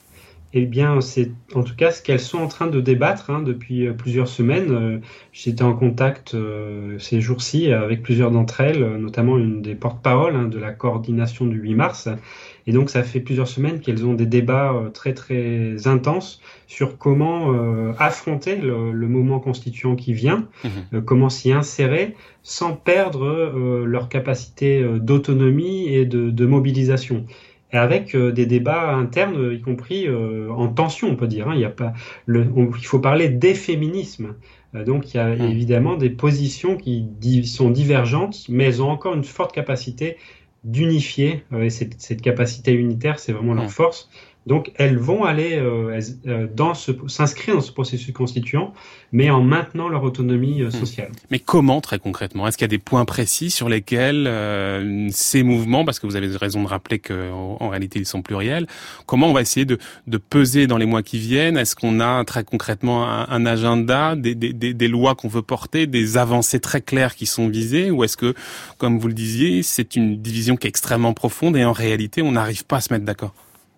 Eh bien, c'est en tout cas ce qu'elles sont en train de débattre hein, depuis euh, plusieurs semaines. Euh, j'étais en contact euh, ces jours-ci avec plusieurs d'entre elles, euh, notamment une des porte-paroles hein, de la coordination du huit mars. Et donc, ça fait plusieurs semaines qu'elles ont des débats euh, très très intenses sur comment euh, affronter le, le mouvement constituant qui vient, mmh. euh, comment s'y insérer sans perdre euh, leur capacité euh, d'autonomie et de, de mobilisation. Et avec euh, des débats internes, y compris euh, en tension, on peut dire. Hein. Il y a pas le, on, il faut parler des féminismes. Euh, donc il y a mmh. évidemment des positions qui di- sont divergentes, mais elles ont encore une forte capacité d'unifier. Euh, et cette, cette capacité unitaire, c'est vraiment mmh. leur force. Donc elles vont aller euh, elles, dans ce, s'inscrire dans ce processus constituant, mais en maintenant leur autonomie euh, sociale.
Mais comment très concrètement ? Est-ce qu'il y a des points précis sur lesquels euh, ces mouvements, parce que vous avez raison de rappeler qu'en en réalité ils sont pluriels, comment on va essayer de, de peser dans les mois qui viennent ? Est-ce qu'on a très concrètement un, un agenda, des, des, des, des lois qu'on veut porter, des avancées très claires qui sont visées ? Ou est-ce que, comme vous le disiez, c'est une division qui est extrêmement profonde et en réalité on n'arrive pas à se mettre d'accord ?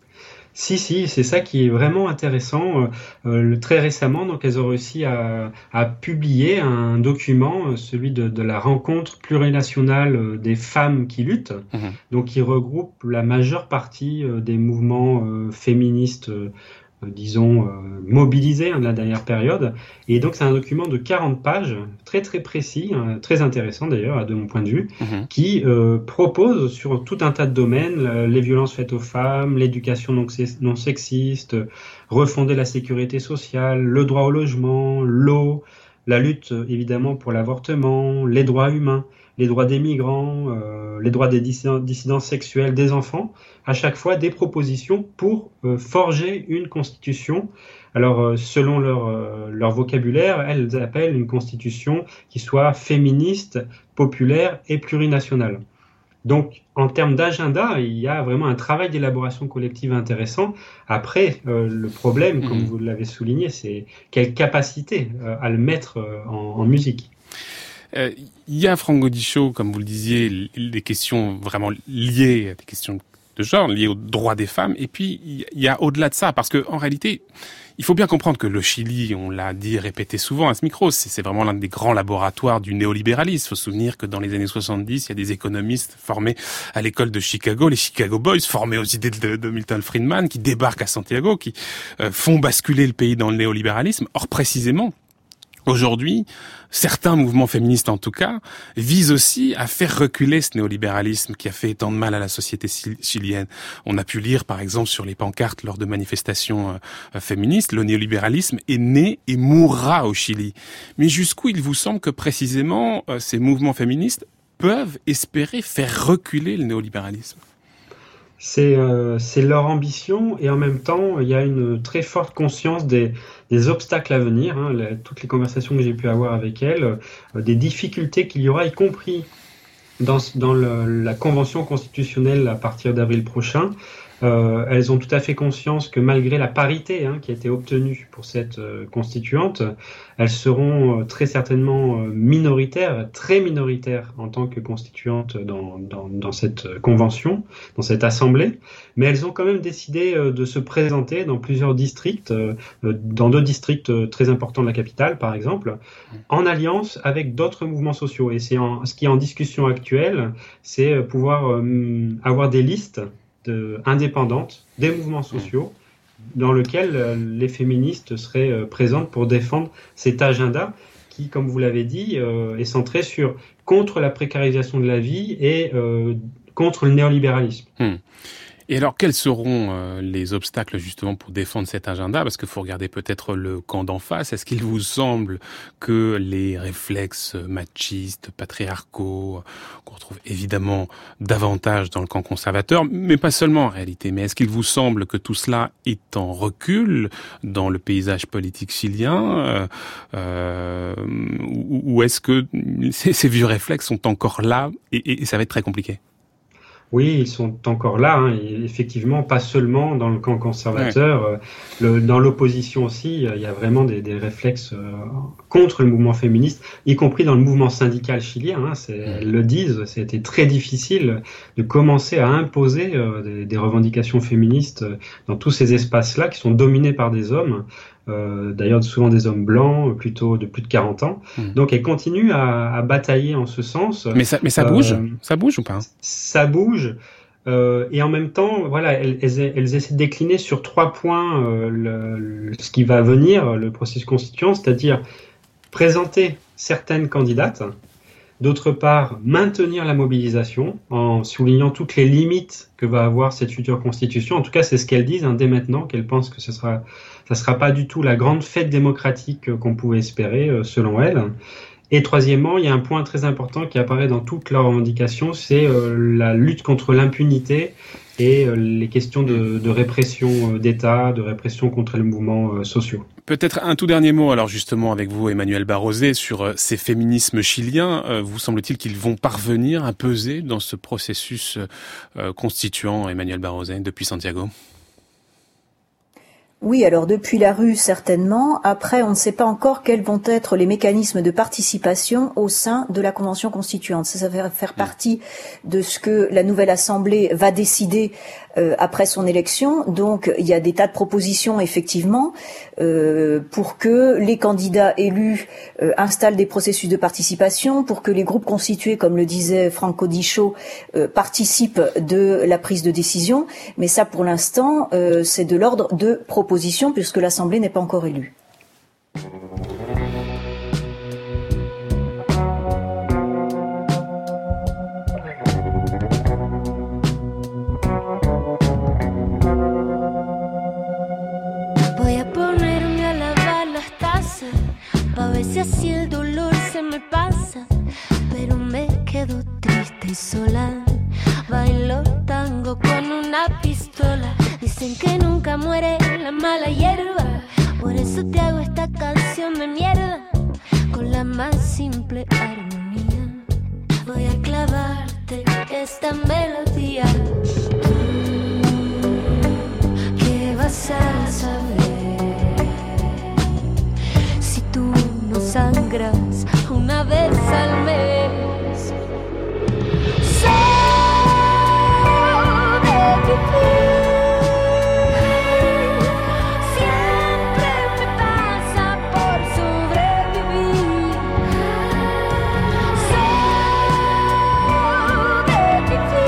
Si, si, c'est ça qui est vraiment intéressant. Euh, très récemment, donc, elles ont réussi à, à publier un document, celui de, de la rencontre plurinationale des femmes qui luttent, mmh. donc qui regroupe la majeure partie des mouvements euh, féministes, euh, disons, euh, mobilisés hein, de la dernière période. Et donc, c'est un document de quarante pages, très très précis, hein, très intéressant d'ailleurs, de mon point de vue, mmh. qui euh, propose sur tout un tas de domaines, euh, les violences faites aux femmes, l'éducation non, non sexiste, refonder la sécurité sociale, le droit au logement, l'eau, la lutte évidemment pour l'avortement, les droits humains, les droits des migrants, euh, les droits des dissidents, dissidents sexuels, des enfants, à chaque fois des propositions pour euh, forger une constitution. Alors, euh, selon leur, euh, leur vocabulaire, elles appellent une constitution qui soit féministe, populaire et plurinationale. Donc, en termes d'agenda, il y a vraiment un travail d'élaboration collective intéressant. Après, euh, le problème, comme mmh. vous l'avez souligné, c'est quelle capacité euh, à le mettre euh, en, en musique.
Il euh, y a, Franck Gaudichaud, comme vous le disiez, des questions vraiment liées à des questions de genre, liées aux droits des femmes. Et puis, il y a au-delà de ça, parce que en réalité, il faut bien comprendre que le Chili, on l'a dit et répété souvent à ce micro, c'est, c'est vraiment l'un des grands laboratoires du néolibéralisme. Il faut se souvenir que dans les années soixante-dix, il y a des économistes formés à l'école de Chicago, les Chicago Boys, formés aux idées de, de Milton Friedman, qui débarquent à Santiago, qui euh, font basculer le pays dans le néolibéralisme. Or, précisément, aujourd'hui, certains mouvements féministes en tout cas, visent aussi à faire reculer ce néolibéralisme qui a fait tant de mal à la société chilienne. On a pu lire par exemple sur les pancartes lors de manifestations euh, féministes, le néolibéralisme est né et mourra au Chili. Mais jusqu'où il vous semble que précisément euh, ces mouvements féministes peuvent espérer faire reculer le néolibéralisme ?
C'est, euh, c'est leur ambition et en même temps, il y a une très forte conscience des, des obstacles à venir. Hein, les, toutes les conversations que j'ai pu avoir avec elles, euh, des difficultés qu'il y aura, y compris dans, dans le, la convention constitutionnelle à partir d'avril prochain. Euh, elles ont tout à fait conscience que malgré la parité hein, qui a été obtenue pour cette euh, constituante, elles seront euh, très certainement euh, minoritaires, très minoritaires en tant que constituantes dans, dans, dans cette euh, convention, dans cette assemblée. Mais elles ont quand même décidé euh, de se présenter dans plusieurs districts, euh, dans deux districts euh, très importants de la capitale par exemple, en alliance avec d'autres mouvements sociaux. Et c'est en, ce qui est en discussion actuelle, c'est euh, pouvoir euh, avoir des listes De, indépendantes des mouvements sociaux dans lesquels euh, les féministes seraient euh, présentes pour défendre cet agenda qui, comme vous l'avez dit, euh, est centré sur contre la précarisation de la vie et euh, contre le néolibéralisme.
Hum. Et alors, quels seront euh, les obstacles justement pour défendre cet agenda? Parce qu'il faut regarder peut-être le camp d'en face. Est-ce qu'il vous semble que les réflexes machistes, patriarcaux, qu'on retrouve évidemment davantage dans le camp conservateur, mais pas seulement en réalité, mais est-ce qu'il vous semble que tout cela est en recul dans le paysage politique chilien, euh, ou, ou est-ce que ces, ces vieux réflexes sont encore là et, et, et ça va être très compliqué?
Oui, ils sont encore là, hein, et effectivement, pas seulement dans le camp conservateur, ouais. euh, le, dans l'opposition aussi, il y a vraiment des, des réflexes euh, contre le mouvement féministe, y compris dans le mouvement syndical chilien. Hein, c'est, elles le disent, c'était très difficile de commencer à imposer euh, des, des revendications féministes dans tous ces espaces-là qui sont dominés par des hommes. Euh, d'ailleurs souvent des hommes blancs, plutôt de plus de quarante ans. Mmh. Donc elles continuent à, à batailler en ce sens.
Mais ça, mais ça bouge euh, Ça bouge ou pas?
Ça bouge. Euh, et en même temps, voilà, elles, elles, elles essaient de décliner sur trois points euh, le, le, ce qui va venir, le processus constituant, c'est-à-dire présenter certaines candidates, d'autre part, maintenir la mobilisation en soulignant toutes les limites que va avoir cette future constitution. En tout cas, c'est ce qu'elles disent hein, dès maintenant, qu'elles pensent que ce sera, ça ne sera pas du tout la grande fête démocratique qu'on pouvait espérer, selon elles. Et troisièmement, il y a un point très important qui apparaît dans toutes leurs revendications, c'est euh, la lutte contre l'impunité et euh, les questions de, de répression d'État, de répression contre les mouvements euh, sociaux.
Peut-être un tout dernier mot, alors justement avec vous, Emmanuel Barrosé, sur euh, ces féminismes chiliens. Euh, vous semble-t-il qu'ils vont parvenir à peser dans ce processus euh, constituant, Emmanuel Barrosé, depuis Santiago?
Oui, alors depuis la rue, certainement. Après, on ne sait pas encore quels vont être les mécanismes de participation au sein de la Convention constituante. Ça, ça va faire partie de ce que la nouvelle Assemblée va décider euh, après son élection. Donc, il y a des tas de propositions, effectivement, euh, pour que les candidats élus euh, installent des processus de participation, pour que les groupes constitués, comme le disait Franco Di Scio, euh, participent de la prise de décision. Mais ça, pour l'instant, euh, c'est de l'ordre de propositions, puisque l'Assemblée n'est pas encore élue.
Voy a ponerme a lavar las tazas, pa' ver si así el dolor se me pasa, pero me quedo triste y sola. Bailo tango con una pistola. Dicen que nunca muere la mala hierba. Por eso te hago esta canción de mierda con la más simple armonía. Voy a clavarte esta melodía. Tú, ¿qué vas a saber si tú no sangras una vez al mes? So siempre me pasa por sobrevivir. So de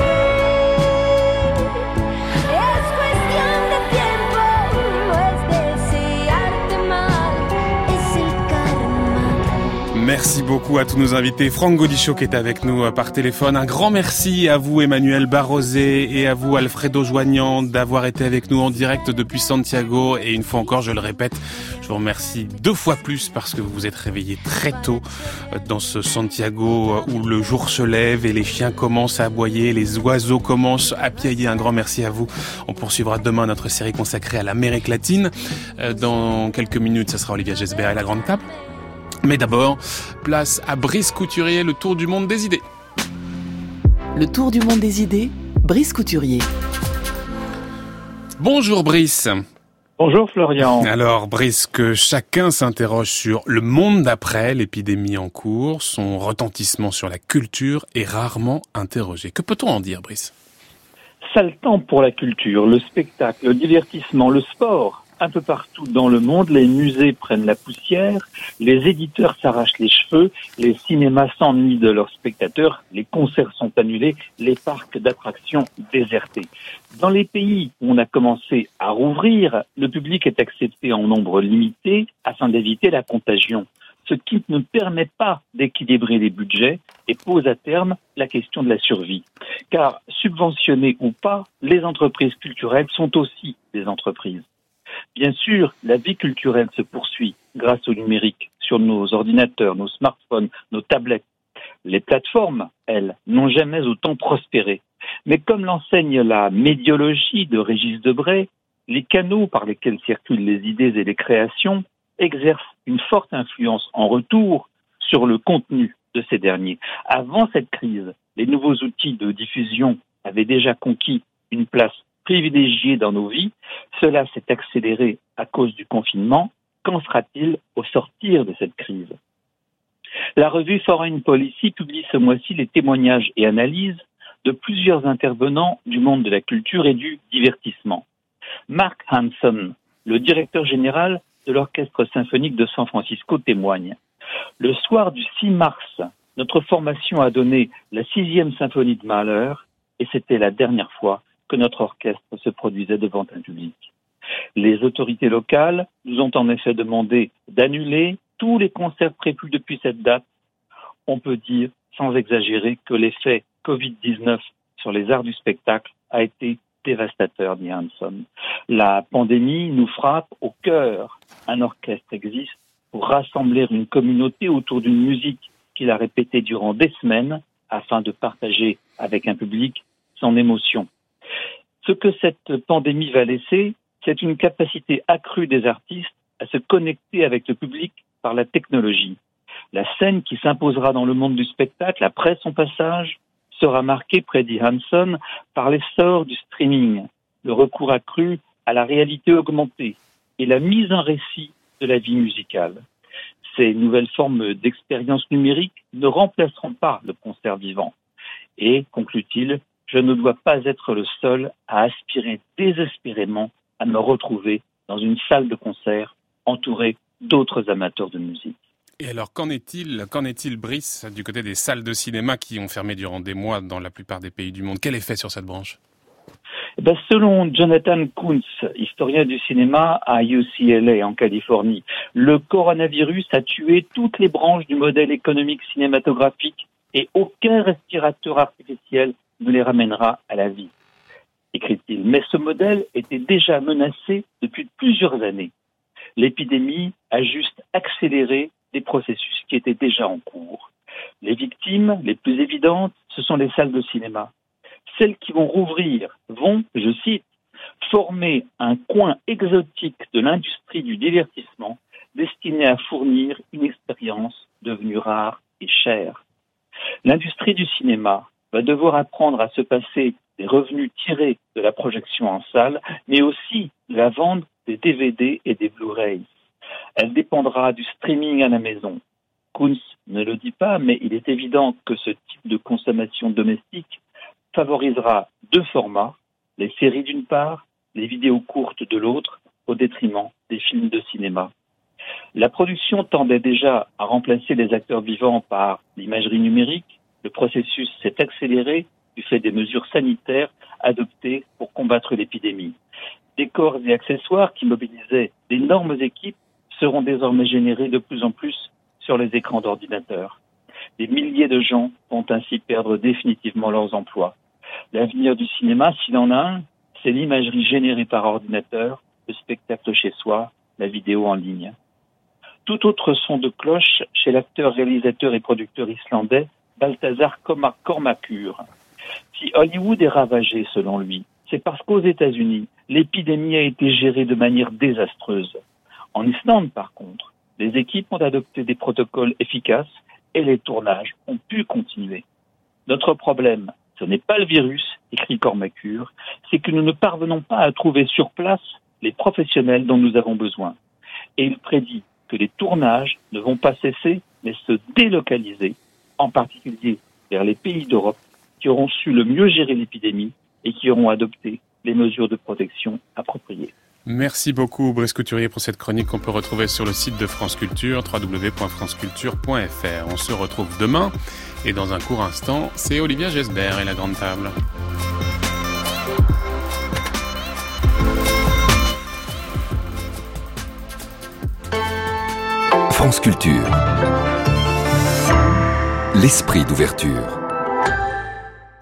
vivir es cuestión de tiempo, no es desearte mal, es el karma.
Merci beaucoup à tous nos invités. Franco Di Scio qui est avec nous par téléphone. Un grand merci à vous, Emmanuel Barrosé, et à vous, Alfredo Joignan, d'avoir été avec nous en direct depuis Santiago. Et une fois encore, je le répète, je vous remercie deux fois plus parce que vous vous êtes réveillés très tôt dans ce Santiago où le jour se lève et les chiens commencent à aboyer, les oiseaux commencent à piailler. Un grand merci à vous. On poursuivra demain notre série consacrée à l'Amérique latine. Dans quelques minutes, ça sera Olivia Gesbert et la Grande Table. Mais d'abord, place à Brice Couturier, le tour du monde des idées.
Le tour du monde des idées, Brice Couturier.
Bonjour Brice.
Bonjour Florian.
Alors Brice, que chacun s'interroge sur le monde d'après l'épidémie en cours, son retentissement sur la culture est rarement interrogé. Que peut-on en dire, Brice ?
Sale temps pour la culture, le spectacle, le divertissement, le sport. Un peu partout dans le monde, les musées prennent la poussière, les éditeurs s'arrachent les cheveux, les cinémas s'ennuient de leurs spectateurs, les concerts sont annulés, les parcs d'attractions désertés. Dans les pays où on a commencé à rouvrir, le public est accepté en nombre limité afin d'éviter la contagion. ce qui ne permet pas d'équilibrer les budgets et pose à terme la question de la survie. Car subventionnées ou pas, les entreprises culturelles sont aussi des entreprises. Bien sûr, la vie culturelle se poursuit grâce au numérique, sur nos ordinateurs, nos smartphones, nos tablettes. Les plateformes, elles, n'ont jamais autant prospéré. Mais comme l'enseigne la médiologie de Régis Debray, les canaux par lesquels circulent les idées et les créations exercent une forte influence en retour sur le contenu de ces derniers. Avant cette crise, les nouveaux outils de diffusion avaient déjà conquis une place privilégiée dans nos vies. Cela s'est accéléré à cause du confinement. Qu'en sera-t-il au sortir de cette crise ? La revue Foreign Policy publie ce mois-ci les témoignages et analyses de plusieurs intervenants du monde de la culture et du divertissement. Mark Hanson, le directeur général de l'Orchestre symphonique de San Francisco, témoigne. Le soir du six mars, notre formation a donné la sixième symphonie de Mahler et c'était la dernière fois que notre orchestre se produisait devant un public. Les autorités locales nous ont en effet demandé d'annuler tous les concerts prévus depuis cette date. On peut dire, sans exagérer, que l'effet covid dix-neuf sur les arts du spectacle a été dévastateur, dit Hanson. La pandémie nous frappe au cœur. Un orchestre existe pour rassembler une communauté autour d'une musique qu'il a répétée durant des semaines afin de partager avec un public son émotion. Ce que cette pandémie va laisser, c'est une capacité accrue des artistes à se connecter avec le public par la technologie. La scène qui s'imposera dans le monde du spectacle après son passage sera marquée, prédit Hanson, par l'essor du streaming, le recours accru à la réalité augmentée et la mise en récit de la vie musicale. Ces nouvelles formes d'expérience numérique ne remplaceront pas le concert vivant. Et, conclut-il, je ne dois pas être le seul à aspirer désespérément à me retrouver dans une salle de concert entouré d'autres amateurs de musique.
Et alors, qu'en est-il, qu'en est-il, Brice, du côté des salles de cinéma qui ont fermé durant des mois dans la plupart des pays du monde ? Quel effet sur cette branche ?
Eh ben, selon Jonathan Kuntz, historien du cinéma à U C L A en Californie, le coronavirus a tué toutes les branches du modèle économique cinématographique et aucun respirateur artificiel ne les ramènera à la vie, écrit-il. Mais ce modèle était déjà menacé depuis plusieurs années. L'épidémie a juste accéléré des processus qui étaient déjà en cours. Les victimes les plus évidentes, ce sont les salles de cinéma. Celles qui vont rouvrir vont, je cite, former un coin exotique de l'industrie du divertissement destiné à fournir une expérience devenue rare et chère. L'industrie du cinéma va devoir apprendre à se passer des revenus tirés de la projection en salle, mais aussi de la vente des D V D et des Blu-ray. Elle dépendra du streaming à la maison. Kuntz ne le dit pas, mais il est évident que ce type de consommation domestique favorisera deux formats, les séries d'une part, les vidéos courtes de l'autre, au détriment des films de cinéma. La production tendait déjà à remplacer les acteurs vivants par l'imagerie numérique. Le processus s'est accéléré du fait des mesures sanitaires adoptées pour combattre l'épidémie. Décors et accessoires qui mobilisaient d'énormes équipes seront désormais générés de plus en plus sur les écrans d'ordinateur. Des milliers de gens vont ainsi perdre définitivement leurs emplois. L'avenir du cinéma, s'il en a un, c'est l'imagerie générée par ordinateur, le spectacle chez soi, la vidéo en ligne. Tout autre son de cloche chez l'acteur, réalisateur et producteur islandais Balthazar Kormákur. Si Hollywood est ravagé, selon lui, c'est parce qu'aux États-Unis, l'épidémie a été gérée de manière désastreuse. En Islande, par contre, les équipes ont adopté des protocoles efficaces et les tournages ont pu continuer. Notre problème, ce n'est pas le virus, écrit Kormákur, c'est que nous ne parvenons pas à trouver sur place les professionnels dont nous avons besoin. Et il prédit que les tournages ne vont pas cesser, mais se délocaliser, en particulier vers les pays d'Europe qui auront su le mieux gérer l'épidémie et qui auront adopté les mesures de protection appropriées.
Merci beaucoup Brice Couturier pour cette chronique qu'on peut retrouver sur le site de France Culture, w w w point france culture point f r. On se retrouve demain et dans un court instant, c'est Olivia Gesbert et la Grande Table.
France France Culture. L'esprit d'ouverture.